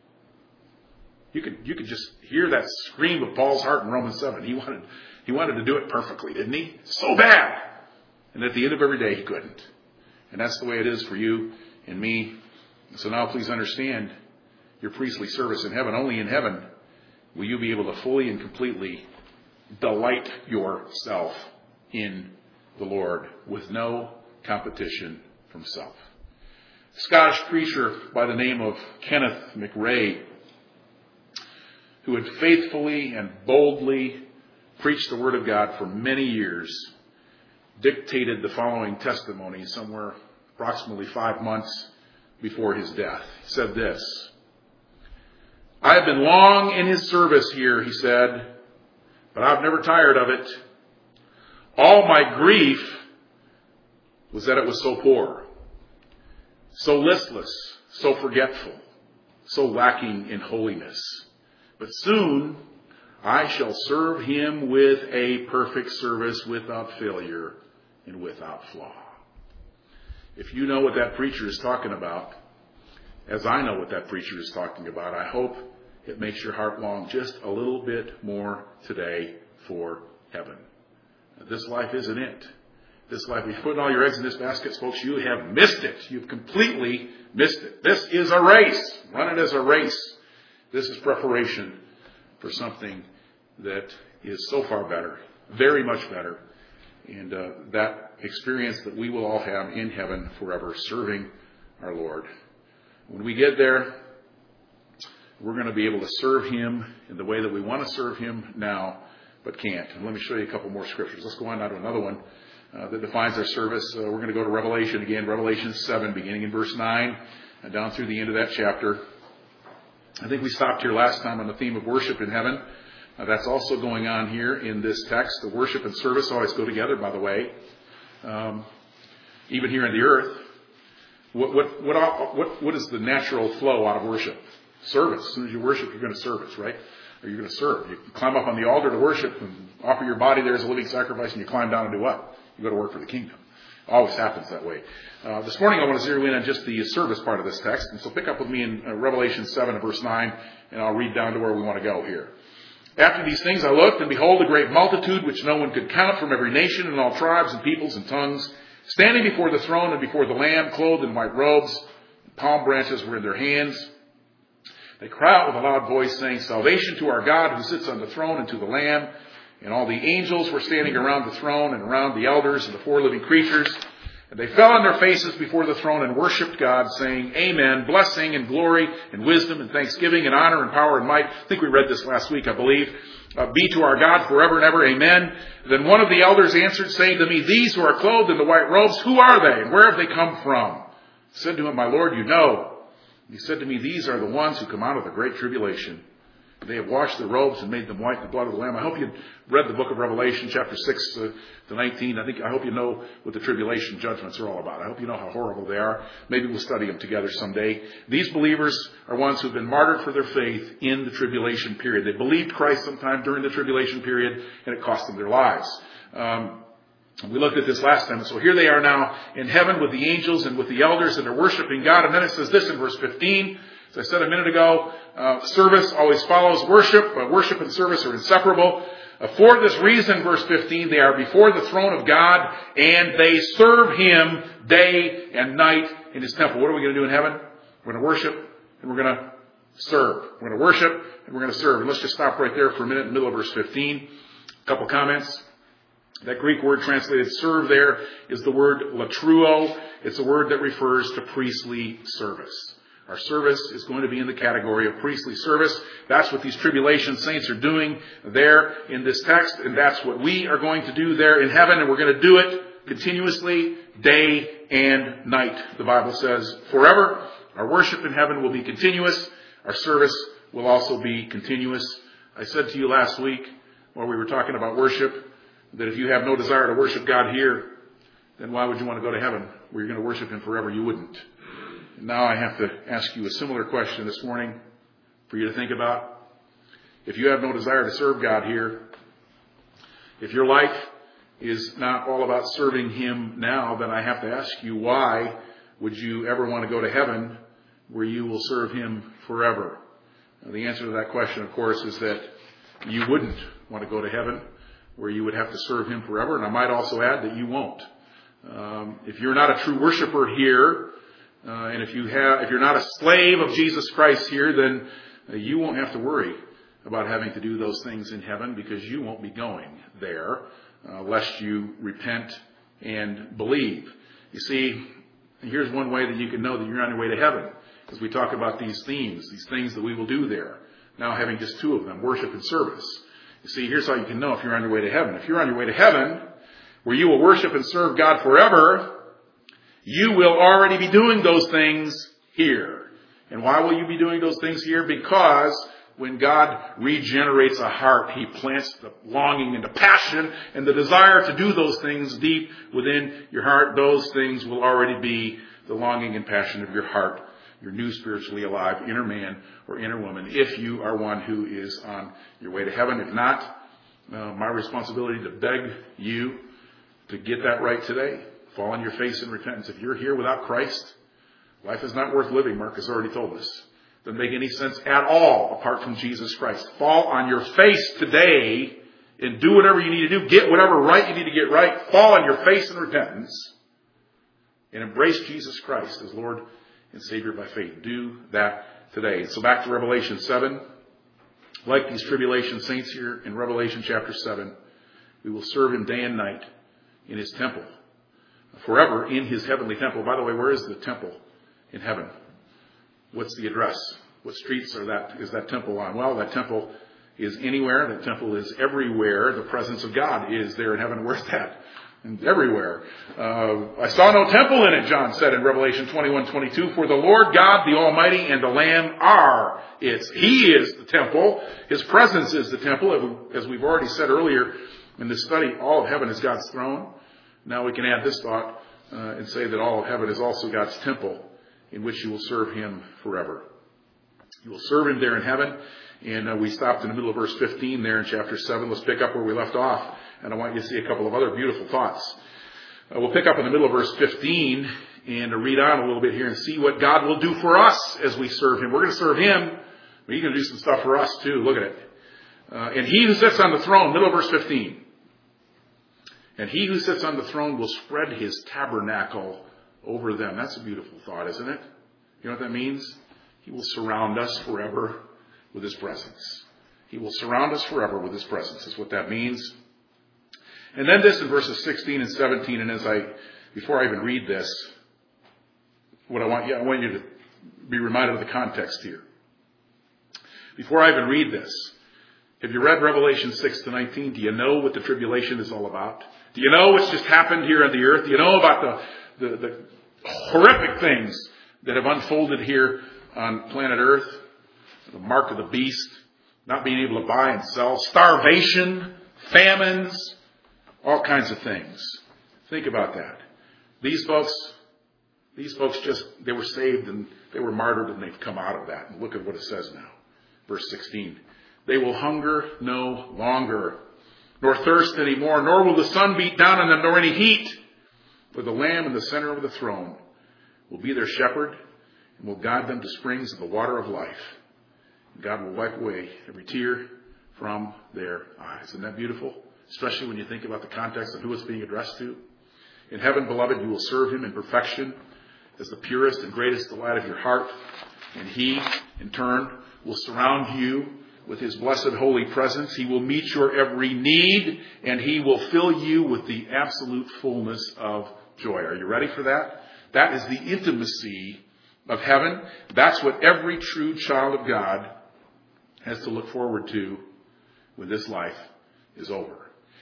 You could you could just hear that scream of Paul's heart in Romans seven. He wanted he wanted to do it perfectly, didn't he? So bad. And at the end of every day, he couldn't. And that's the way it is for you and me. So now please understand your priestly service in heaven. Only in heaven will you be able to fully and completely delight yourself in the Lord with no competition from self. A Scottish preacher by the name of Kenneth McRae, who had faithfully and boldly preached the Word of God for many years, dictated the following testimony somewhere approximately five months before his death. He said this: I have been long in His service here, he said, but I've never tired of it. All my grief was that it was so poor, so listless, so forgetful, so lacking in holiness. But soon I shall serve Him with a perfect service without failure and without flaw. If you know what that preacher is talking about, as I know what that preacher is talking about, I hope it makes your heart long just a little bit more today for heaven. This life isn't it. This life, if you're putting all your eggs in this basket, folks, you have missed it. You've completely missed it. This is a race. Run it as a race. This is preparation for something that is so far better, very much better. And uh, that experience that we will all have in heaven forever, serving our Lord. When we get there, we're going to be able to serve Him in the way that we want to serve Him now, but can't. And let me show you a couple more scriptures. Let's go on now to another one uh, that defines our service. Uh, we're going to go to Revelation again, Revelation seven, beginning in verse nine, and down through the end of that chapter. I think we stopped here last time on the theme of worship in heaven. Uh, that's also going on here in this text. The worship and service always go together, by the way. Um, even here on the earth. What, what, what, what, what is the natural flow out of worship? Service. As soon as you worship, you're going to service, right? Or you're going to serve. You climb up on the altar to worship and offer your body there as a living sacrifice, and you climb down and do what? You go to work for the kingdom. Always happens that way. Uh, this morning I want to zero in on just the service part of this text. And so pick up with me in uh, Revelation seven, verse nine, and I'll read down to where we want to go here. After these things I looked, and behold, a great multitude, which no one could count, from every nation and all tribes and peoples and tongues, standing before the throne and before the Lamb, clothed in white robes, and palm branches were in their hands. They cry out with a loud voice, saying, Salvation to our God who sits on the throne and to the Lamb. And all the angels were standing around the throne and around the elders and the four living creatures. And they fell on their faces before the throne and worshipped God, saying, Amen, blessing and glory and wisdom and thanksgiving and honor and power and might. I think we read this last week, I believe. Uh, be to our God forever and ever. Amen. Then one of the elders answered, saying to me, These who are clothed in the white robes, who are they? And where have they come from? I said to him, My Lord, you know. And he said to me, These are the ones who come out of the great tribulation. They have washed their robes and made them white in the blood of the Lamb. I hope you read the book of Revelation, chapter six uh, to nineteen. I think I hope you know what the tribulation judgments are all about. I hope you know how horrible they are. Maybe we'll study them together someday. These believers are ones who have been martyred for their faith in the tribulation period. They believed Christ sometime during the tribulation period, and it cost them their lives. Um, We looked at this last time. So here they are now in heaven with the angels and with the elders, and they're worshiping God. And then it says this in verse fifteen. As I said a minute ago, uh, service always follows worship. Uh, worship and service are inseparable. Uh, for this reason, verse fifteen, they are before the throne of God, and they serve Him day and night in His temple. What are we going to do in heaven? We're going to worship, and we're going to serve. We're going to worship, and we're going to serve. And let's just stop right there for a minute in the middle of verse fifteen. A couple comments. That Greek word translated serve there is the word latruo. It's a word that refers to priestly service. Our service is going to be in the category of priestly service. That's what these tribulation saints are doing there in this text, and that's what we are going to do there in heaven, and we're going to do it continuously, day and night. The Bible says forever. Our worship in heaven will be continuous. Our service will also be continuous. I said to you last week while we were talking about worship that if you have no desire to worship God here, then why would you want to go to heaven where you're going to worship Him forever? You wouldn't. And now I have to ask you a similar question this morning for you to think about. If you have no desire to serve God here, if your life is not all about serving Him now, then I have to ask you, why would you ever want to go to heaven where you will serve Him forever? Now, the answer to that question, of course, is that you wouldn't want to go to heaven where you would have to serve Him forever. And I might also add that you won't. Um, if you're not a true worshiper here, uh, and if you have, if you're not a slave of Jesus Christ here, then uh, you won't have to worry about having to do those things in heaven, because you won't be going there uh, lest you repent and believe. You see, here's one way that you can know that you're on your way to heaven, as we talk about these themes, these things that we will do there. Now having just two of them, worship and service. You see, here's how you can know if you're on your way to heaven. If you're on your way to heaven, where you will worship and serve God forever, you will already be doing those things here. And why will you be doing those things here? Because when God regenerates a heart, He plants the longing and the passion and the desire to do those things deep within your heart. Those things will already be the longing and passion of your heart, your new spiritually alive inner man or inner woman, if you are one who is on your way to heaven. If not, uh, my responsibility to beg you to get that right today. Fall on your face in repentance. If you're here without Christ, life is not worth living, Mark has already told us. Doesn't make any sense at all apart from Jesus Christ. Fall on your face today and do whatever you need to do. Get whatever right you need to get right. Fall on your face in repentance and embrace Jesus Christ as Lord and Savior by faith. Do that today. So back to Revelation seven. Like these tribulation saints here in Revelation chapter seven, we will serve Him day and night in His temple. Forever in His heavenly temple. By the way, where is the temple in heaven? What's the address? What streets are that, is that temple on? Well, that temple is anywhere. That temple is everywhere. The presence of God is there in heaven. Where's that? And everywhere. Uh, I saw no temple in it, John said in Revelation twenty-one twenty-two. For the Lord God, the Almighty, and the Lamb are its. He is the temple. His presence is the temple. As we've already said earlier in this study, all of heaven is God's throne. Now we can add this thought uh, and say that all of heaven is also God's temple, in which you will serve Him forever. You will serve Him there in heaven. And uh, we stopped in the middle of verse fifteen there in chapter seven. Let's pick up where we left off. And I want you to see a couple of other beautiful thoughts. Uh, we'll pick up in the middle of verse fifteen and uh, read on a little bit here and see what God will do for us as we serve Him. We're going to serve Him, but He's going to do some stuff for us too. Look at it. Uh, and He who sits on the throne, middle of verse fifteen. And He who sits on the throne will spread His tabernacle over them. That's a beautiful thought, isn't it? You know what that means? He will surround us forever with His presence. He will surround us forever with His presence. That's what that means. And then this in verses sixteen and seventeen, and as I, before I even read this, what I want you, I want you to be reminded of the context here. Before I even read this, have you read Revelation six to nineteen? Do you know what the tribulation is all about? Do you know what's just happened here on the earth? Do you know about the, the, the horrific things that have unfolded here on planet Earth? The mark of the beast, not being able to buy and sell, starvation, famines, all kinds of things. Think about that. These folks, these folks just, they were saved and they were martyred and they've come out of that. And look at what it says now. Verse sixteen. They will hunger no longer, nor thirst any more, nor will the sun beat down on them, nor any heat. For the Lamb in the center of the throne will be their shepherd and will guide them to springs of the water of life. God will wipe away every tear from their eyes. Isn't that beautiful? Especially when you think about the context of who it's being addressed to. In heaven, beloved, you will serve him in perfection as the purest and greatest delight of your heart. And he, in turn, will surround you with his blessed holy presence. He will meet your every need, and he will fill you with the absolute fullness of joy. Are you ready for that? That is the intimacy of heaven. That's what every true child of God has to look forward to when this life is over.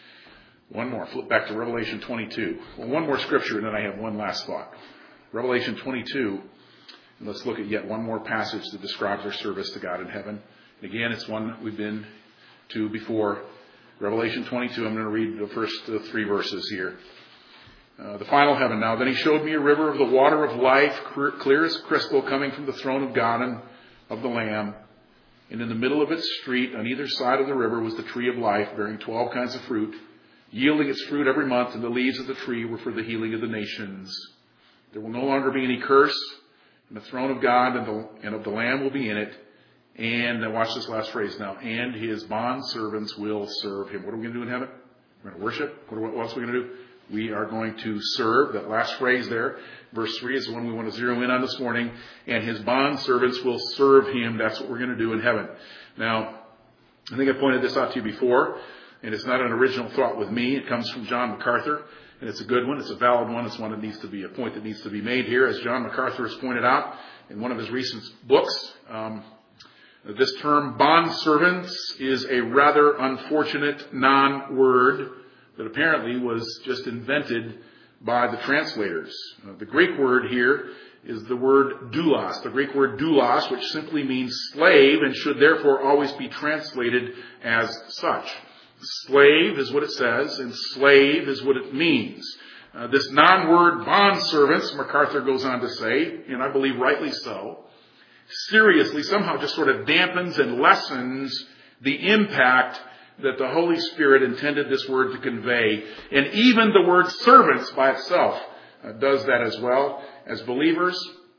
One more. Flip back to Revelation twenty-two. Well, one more scripture, and then I have one last thought. Revelation twenty-two. And let's look at yet one more passage that describes our service to God in heaven. And again, it's one we've been to before. Revelation twenty-two. I'm going to read the first uh, three verses here. Uh, the final heaven. Now, then he showed me a river of the water of life, clear as crystal, coming from the throne of God and of the Lamb. And in the middle of its street, on either side of the river, was the tree of life, bearing twelve kinds of fruit, yielding its fruit every month, and the leaves of the tree were for the healing of the nations. There will no longer be any curse, and the throne of God and, the, and of the Lamb will be in it. And now watch this last phrase now. And his bondservants will serve him. What are we going to do in heaven? We're going to worship. What, are, what else are we going to do? We are going to serve. That last phrase there, verse three, is the one we want to zero in on this morning. And his bondservants will serve him. That's what we're going to do in heaven. Now, I think I pointed this out to you before, and it's not an original thought with me. It comes from John MacArthur, and it's a good one. It's a valid one. It's one that needs to be a point that needs to be made here, as John MacArthur has pointed out in one of his recent books. Um, this term bondservants is a rather unfortunate non-word that apparently was just invented by the translators. Uh, the Greek word here is the word doulos. The Greek word doulos, which simply means slave and should therefore always be translated as such. Slave is what it says, and slave is what it means. Uh, this non-word bondservants, MacArthur goes on to say, and I believe rightly so, seriously somehow just sort of dampens and lessens the impact that the Holy Spirit intended this word to convey. And even the word servants by itself uh, does that as well. As believers,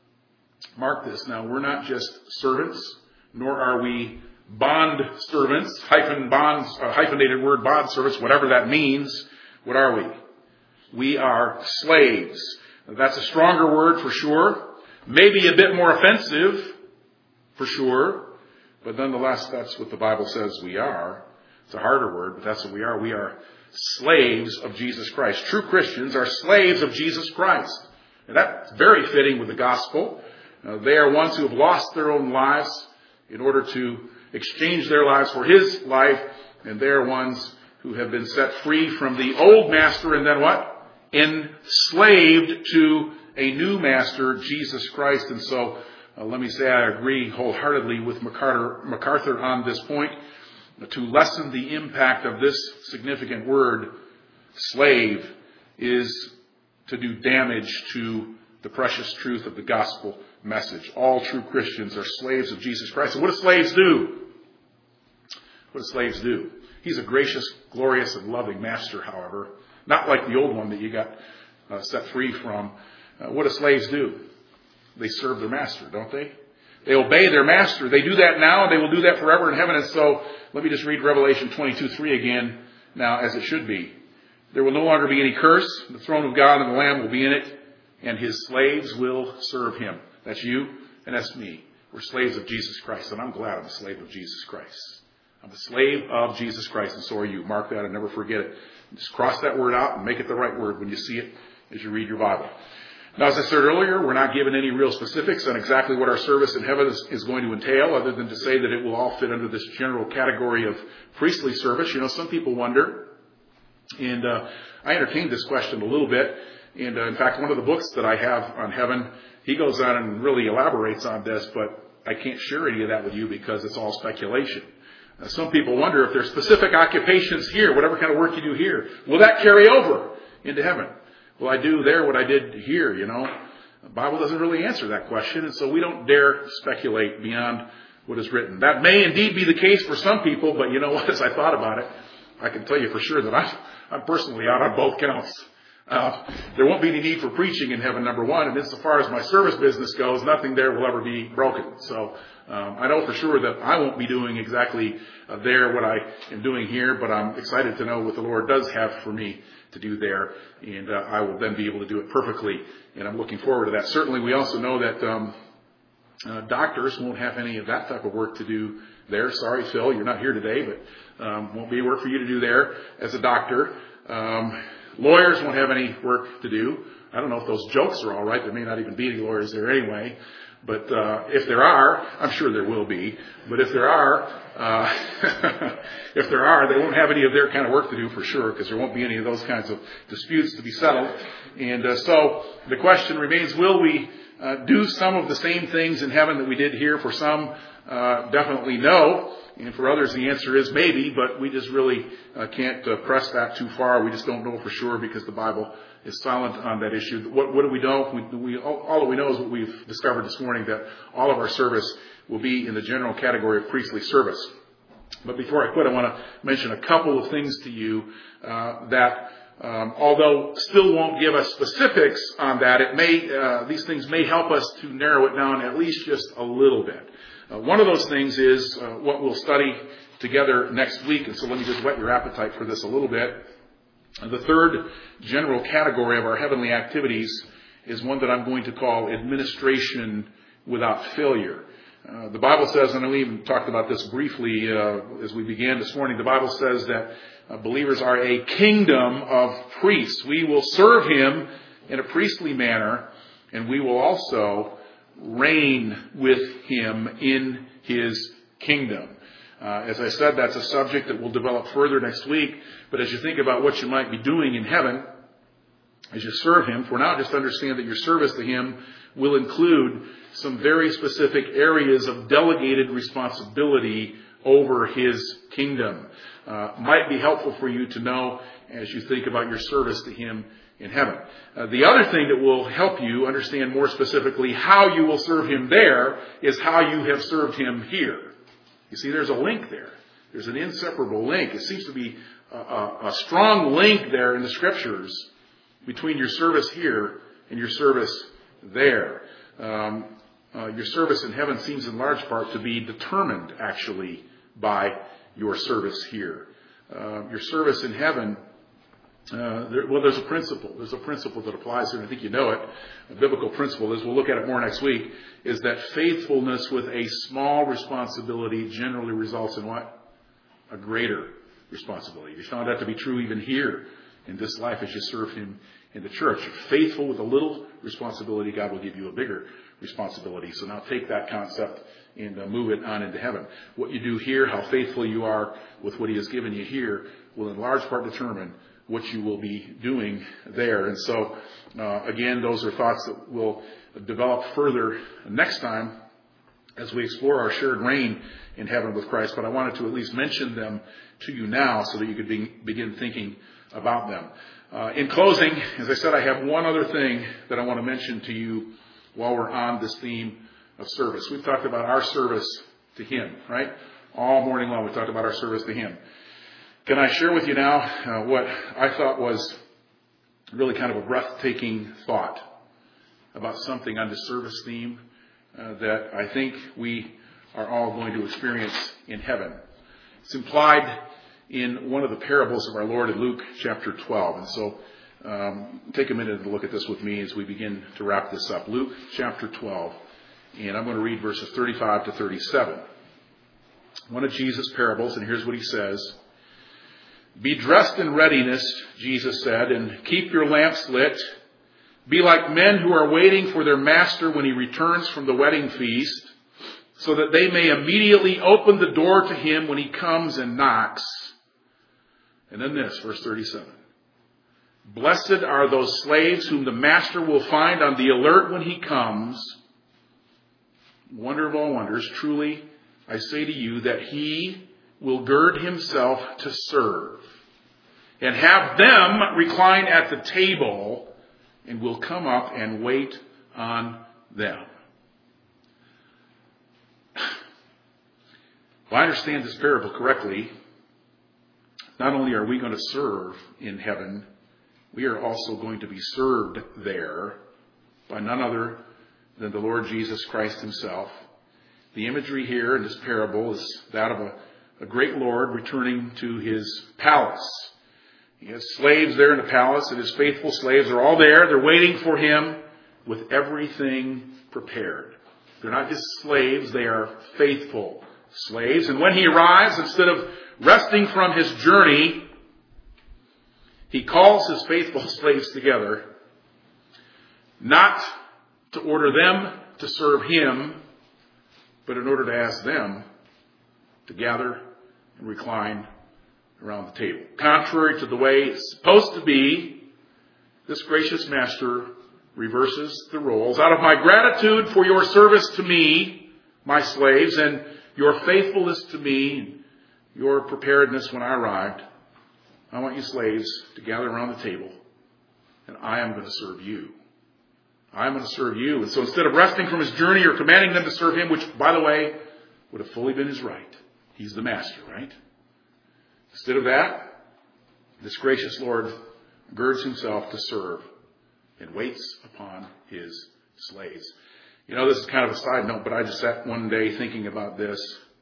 mark this now, we're not just servants, nor are we bond servants, hyphen bonds, uh, hyphenated word bond servants, whatever that means. What are we? We are slaves. That's a stronger word for sure. Maybe a bit more offensive for sure. But nonetheless, that's what the Bible says we are. It's a harder word, but that's what we are. We are slaves of Jesus Christ. True Christians are slaves of Jesus Christ. And that's very fitting with the gospel. Uh, they are ones who have lost their own lives in order to exchange their lives for his life. And they are ones who have been set free from the old master and then what? Enslaved to a new master, Jesus Christ. And so uh, let me say I agree wholeheartedly with MacArthur, MacArthur on this point. To lessen the impact of this significant word, slave, is to do damage to the precious truth of the gospel message. All true Christians are slaves of Jesus Christ. And what do slaves do? What do slaves do? He's a gracious, glorious, and loving master, however. Not like the old one that you got uh, set free from. Uh, what do slaves do? They serve their master, don't they? They obey their master. They do that now, and they will do that forever in heaven. And so, let me just read Revelation twenty-two three again, now as it should be. There will no longer be any curse. The throne of God and the Lamb will be in it, and his slaves will serve him. That's you, and that's me. We're slaves of Jesus Christ, and I'm glad I'm a slave of Jesus Christ. I'm a slave of Jesus Christ, and so are you. Mark that and never forget it. Just cross that word out and make it the right word when you see it as you read your Bible. Now, as I said earlier, we're not given any real specifics on exactly what our service in heaven is, is going to entail, other than to say that it will all fit under this general category of priestly service. You know, some people wonder, and uh, I entertained this question a little bit, and uh, in fact, one of the books that I have on heaven, he goes on and really elaborates on this, but I can't share any of that with you because it's all speculation. Uh, some people wonder if there's specific occupations here, whatever kind of work you do here, will that carry over into heaven? Well, I do there what I did here, you know. The Bible doesn't really answer that question, and so we don't dare speculate beyond what is written. That may indeed be the case for some people, but you know what, as I thought about it, I can tell you for sure that I'm, I'm personally out on both counts. Uh, there won't be any need for preaching in heaven, number one, and insofar as my service business goes, nothing there will ever be broken. So um, I know for sure that I won't be doing exactly uh, there what I am doing here, but I'm excited to know what the Lord does have for me to do there, and uh, I will then be able to do it perfectly, and I'm looking forward to that. Certainly, we also know that um, uh, doctors won't have any of that type of work to do there. Sorry, Phil, you're not here today, but um, won't be work for you to do there as a doctor. Um, lawyers won't have any work to do. I don't know if those jokes are all right. There may not even be any lawyers there anyway. But uh, if there are, I'm sure there will be. But if there are, uh, if there are, they won't have any of their kind of work to do for sure, because there won't be any of those kinds of disputes to be settled. And uh, so the question remains: will we uh, do some of the same things in heaven that we did here? For some, uh, definitely no. And for others, the answer is maybe. But we just really uh, can't uh, press that too far. We just don't know for sure because the Bible is silent on that issue. What, what do we know? We, we, all, all that we know is what we've discovered this morning, that all of our service will be in the general category of priestly service. But before I quit, I want to mention a couple of things to you uh, that, um, although still won't give us specifics on that, it may uh, these things may help us to narrow it down at least just a little bit. Uh, one of those things is uh, what we'll study together next week, and so let me just whet your appetite for this a little bit. The third general category of our heavenly activities is one that I'm going to call administration without failure. Uh, the Bible says, and we even talked about this briefly uh, as we began this morning, the Bible says that uh, believers are a kingdom of priests. We will serve Him in a priestly manner, and we will also reign with Him in His kingdom. Uh, as I said, that's a subject that we'll develop further next week. But as you think about what you might be doing in heaven, as you serve Him, for now just understand that your service to Him will include some very specific areas of delegated responsibility over His kingdom. Uh, might be helpful for you to know as you think about your service to Him in heaven. Uh, the other thing that will help you understand more specifically how you will serve Him there is how you have served Him here. You see, there's a link there. There's an inseparable link. It seems to be a, a, a strong link there in the Scriptures between your service here and your service there. Um, uh, your service in heaven seems in large part to be determined, actually, by your service here. Uh, your service in heaven, uh, there, well, there's a principle. There's a principle that applies here, and I think you know it. A biblical principle is, we'll look at it more next week, is that faithfulness with a small responsibility generally results in what? A greater responsibility. We found that to be true even here in this life as you serve Him in the church. If you're faithful with a little responsibility, God will give you a bigger responsibility. So now take that concept and uh, move it on into heaven. What you do here, how faithful you are with what He has given you here, will in large part determine what you will be doing there. And so, uh, again, those are thoughts that we'll develop further next time as we explore our shared reign in heaven with Christ. But I wanted to at least mention them to you now so that you could be, begin thinking about them. Uh, in closing, as I said, I have one other thing that I want to mention to you while we're on this theme of service. We've talked about our service to Him, right? All morning long we talked about our service to Him. Can I share with you now uh, what I thought was really kind of a breathtaking thought about something on the service theme uh, that I think we are all going to experience in heaven. It's implied in one of the parables of our Lord in Luke chapter twelve. And so um, take a minute to look at this with me as we begin to wrap this up. Luke chapter twelve, and I'm going to read verses thirty-five to thirty-seven. One of Jesus' parables, and here's what He says. Be dressed in readiness, Jesus said, and keep your lamps lit. Be like men who are waiting for their master when he returns from the wedding feast, so that they may immediately open the door to him when he comes and knocks. And then this, verse thirty-seven. Blessed are those slaves whom the master will find on the alert when he comes. Wonder of all wonders, truly, I say to you that he will gird himself to serve and have them recline at the table and will come up and wait on them. If I understand this parable correctly, not only are we going to serve in heaven, we are also going to be served there by none other than the Lord Jesus Christ himself. The imagery here in this parable is that of a, a great Lord returning to his palace. He has slaves there in the palace, and his faithful slaves are all there. They're waiting for him with everything prepared. They're not just slaves, they are faithful slaves. And when he arrives, instead of resting from his journey, he calls his faithful slaves together, not to order them to serve him, but in order to ask them to gather and recline around the table. Contrary to the way it's supposed to be, this gracious master reverses the roles. Out of my gratitude for your service to me, my slaves, and your faithfulness to me, your preparedness when I arrived, I want you slaves to gather around the table, and I am going to serve you. I am going to serve you. And so instead of resting from his journey or commanding them to serve him, which, by the way, would have fully been his right. He's the master, right? Instead of that, this gracious Lord girds himself to serve and waits upon his slaves. You know, this is kind of a side note, but I just sat one day thinking about this.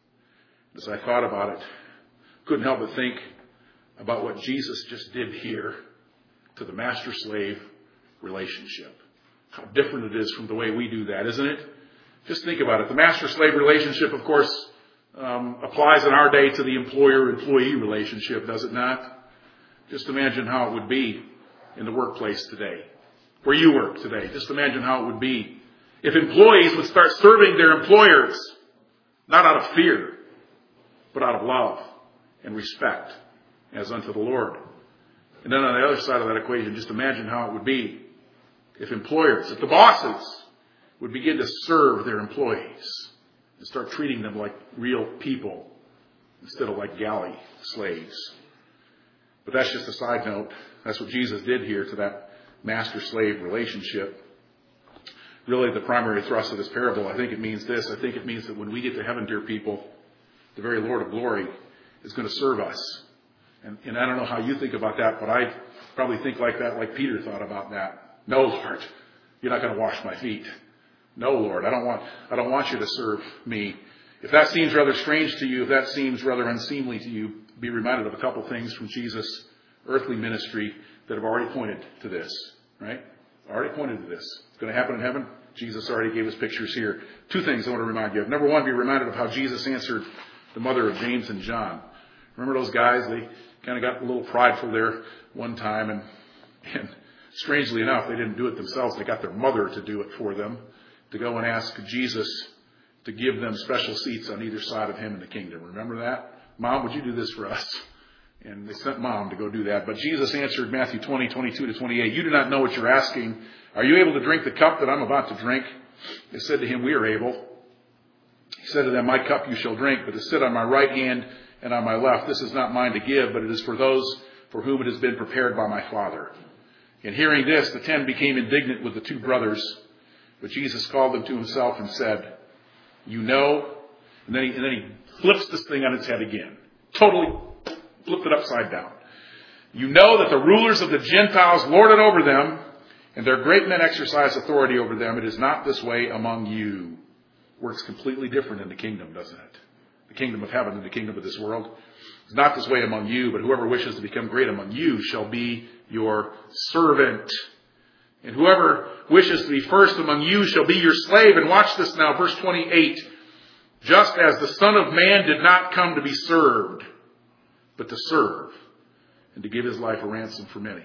As I thought about it, couldn't help but think about what Jesus just did here to the master-slave relationship. How different it is from the way we do that, isn't it? Just think about it. The master-slave relationship, of course, um, applies in our day to the employer-employee relationship, does it not? Just imagine how it would be in the workplace today, where you work today. Just imagine how it would be if employees would start serving their employers, not out of fear, but out of love and respect, as unto the Lord. And then on the other side of that equation, just imagine how it would be if employers, if the bosses would begin to serve their employees and start treating them like real people instead of like galley slaves. But that's just a side note. That's what Jesus did here to that master-slave relationship. Really, the primary thrust of this parable, I think it means this. I think it means that when we get to heaven, dear people, the very Lord of glory is going to serve us. And, and I don't know how you think about that, but I probably think like that, like Peter thought about that. No, Lord, you're not going to wash my feet. No, Lord, I don't want, I don't want you to serve me. If that seems rather strange to you, if that seems rather unseemly to you, be reminded of a couple things from Jesus' earthly ministry that have already pointed to this, right? Already pointed to this. It's going to happen in heaven. Jesus already gave us pictures here. Two things I want to remind you of. Number one, be reminded of how Jesus answered the mother of James and John. Remember those guys? They kind of got a little prideful there one time, and, and strangely enough, they didn't do it themselves. They got their mother to do it for them, to go and ask Jesus to give them special seats on either side of him in the kingdom. Remember that? Mom, would you do this for us? And they sent Mom to go do that. But Jesus answered, Matthew twenty, twenty-two to twenty-eight, you do not know what you're asking. Are you able to drink the cup that I'm about to drink? They said to him, we are able. He said to them, my cup you shall drink, but to sit on my right hand and on my left, this is not mine to give, but it is for those for whom it has been prepared by my Father. And hearing this, the ten became indignant with the two brothers. But Jesus called them to himself and said, you know, and then he, and then he flips this thing on its head again. Totally flipped it upside down. You know that the rulers of the Gentiles lord it over them, and their great men exercise authority over them. It is not this way among you. Works completely different in the kingdom, doesn't it? The kingdom of heaven and the kingdom of this world. It's not this way among you, but whoever wishes to become great among you shall be your servant. And whoever wishes to be first among you shall be your slave. And watch this now, verse twenty-eight. Just as the Son of Man did not come to be served, but to serve, and to give his life a ransom for many.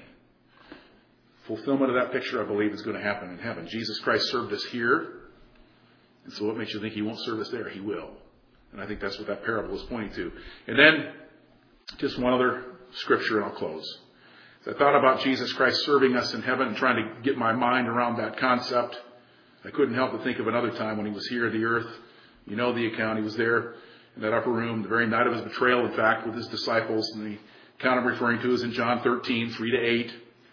Fulfillment of that picture, I believe, is going to happen in heaven. Jesus Christ served us here. And so what makes you think he won't serve us there? He will. And I think that's what that parable is pointing to. And then, just one other scripture and I'll close. As I thought about Jesus Christ serving us in heaven and trying to get my mind around that concept, I couldn't help but think of another time when he was here on the earth. You know the account. He was there in that upper room the very night of his betrayal, in fact, with his disciples. And the account I'm referring to is in John thirteen, three to eight.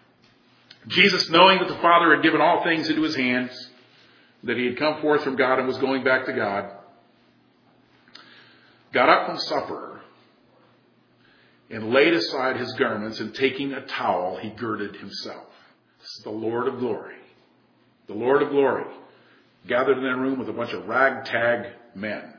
Jesus, knowing that the Father had given all things into his hands, that he had come forth from God and was going back to God, got up from supper and laid aside his garments, and taking a towel, he girded himself. This is the Lord of glory. The Lord of glory gathered in that room with a bunch of ragtag men.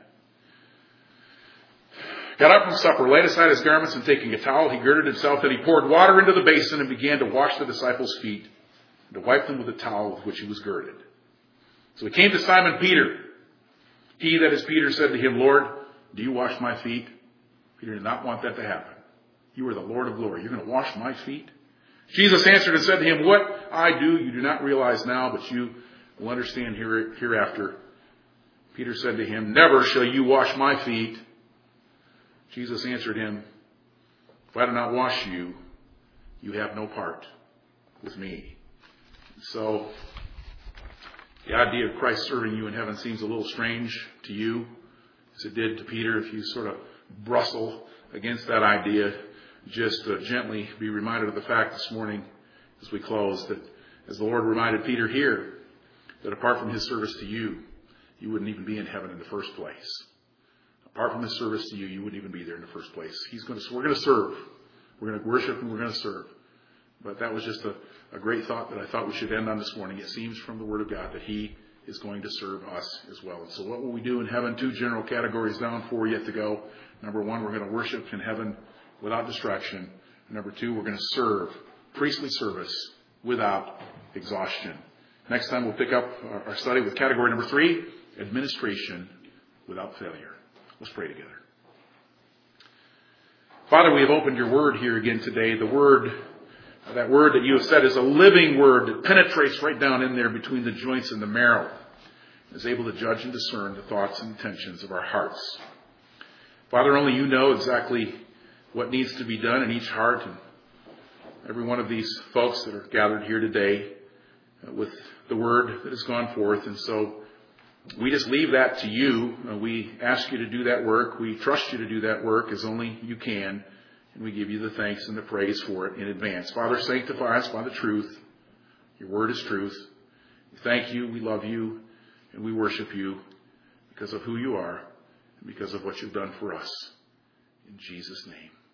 Got up from supper, laid aside his garments, and taking a towel, he girded himself. Then he poured water into the basin and began to wash the disciples' feet and to wipe them with the towel with which he was girded. So he came to Simon Peter. He, that is Peter, said to him, Lord, do you wash my feet? Peter did not want that to happen. You are the Lord of glory. You're going to wash my feet? Jesus answered and said to him, what I do you do not realize now, but you will understand here, hereafter. Peter said to him, never shall you wash my feet. Jesus answered him, if I do not wash you, you have no part with me. So, the idea of Christ serving you in heaven seems a little strange to you, as it did to Peter. If you sort of bristle against that idea, just uh, gently be reminded of the fact this morning as we close that as the Lord reminded Peter here, that apart from his service to you, you wouldn't even be in heaven in the first place. Apart from his service to you, you wouldn't even be there in the first place. He's going to, we're going to serve. We're going to worship and we're going to serve. But that was just a, a great thought that I thought we should end on this morning. It seems from the Word of God that he is going to serve us as well. And so what will we do in heaven? Two general categories down, four yet to go. Number one, we're going to worship in heaven without distraction. Number two, we're going to serve, priestly service, without exhaustion. Next time we'll pick up our study with category number three, administration without failure. Let's pray together. Father, we have opened your word here again today. The word, that word that you have said is a living word that penetrates right down in there between the joints and the marrow, is able to judge and discern the thoughts and intentions of our hearts. Father, only you know exactly what needs to be done in each heart, and every one of these folks that are gathered here today uh, with the word that has gone forth. And so we just leave that to you. Uh, we ask you to do that work. We trust you to do that work as only you can. And we give you the thanks and the praise for it in advance. Father, sanctify us by the truth. Your word is truth. We thank you. We love you. And we worship you because of who you are and because of what you've done for us. In Jesus' name.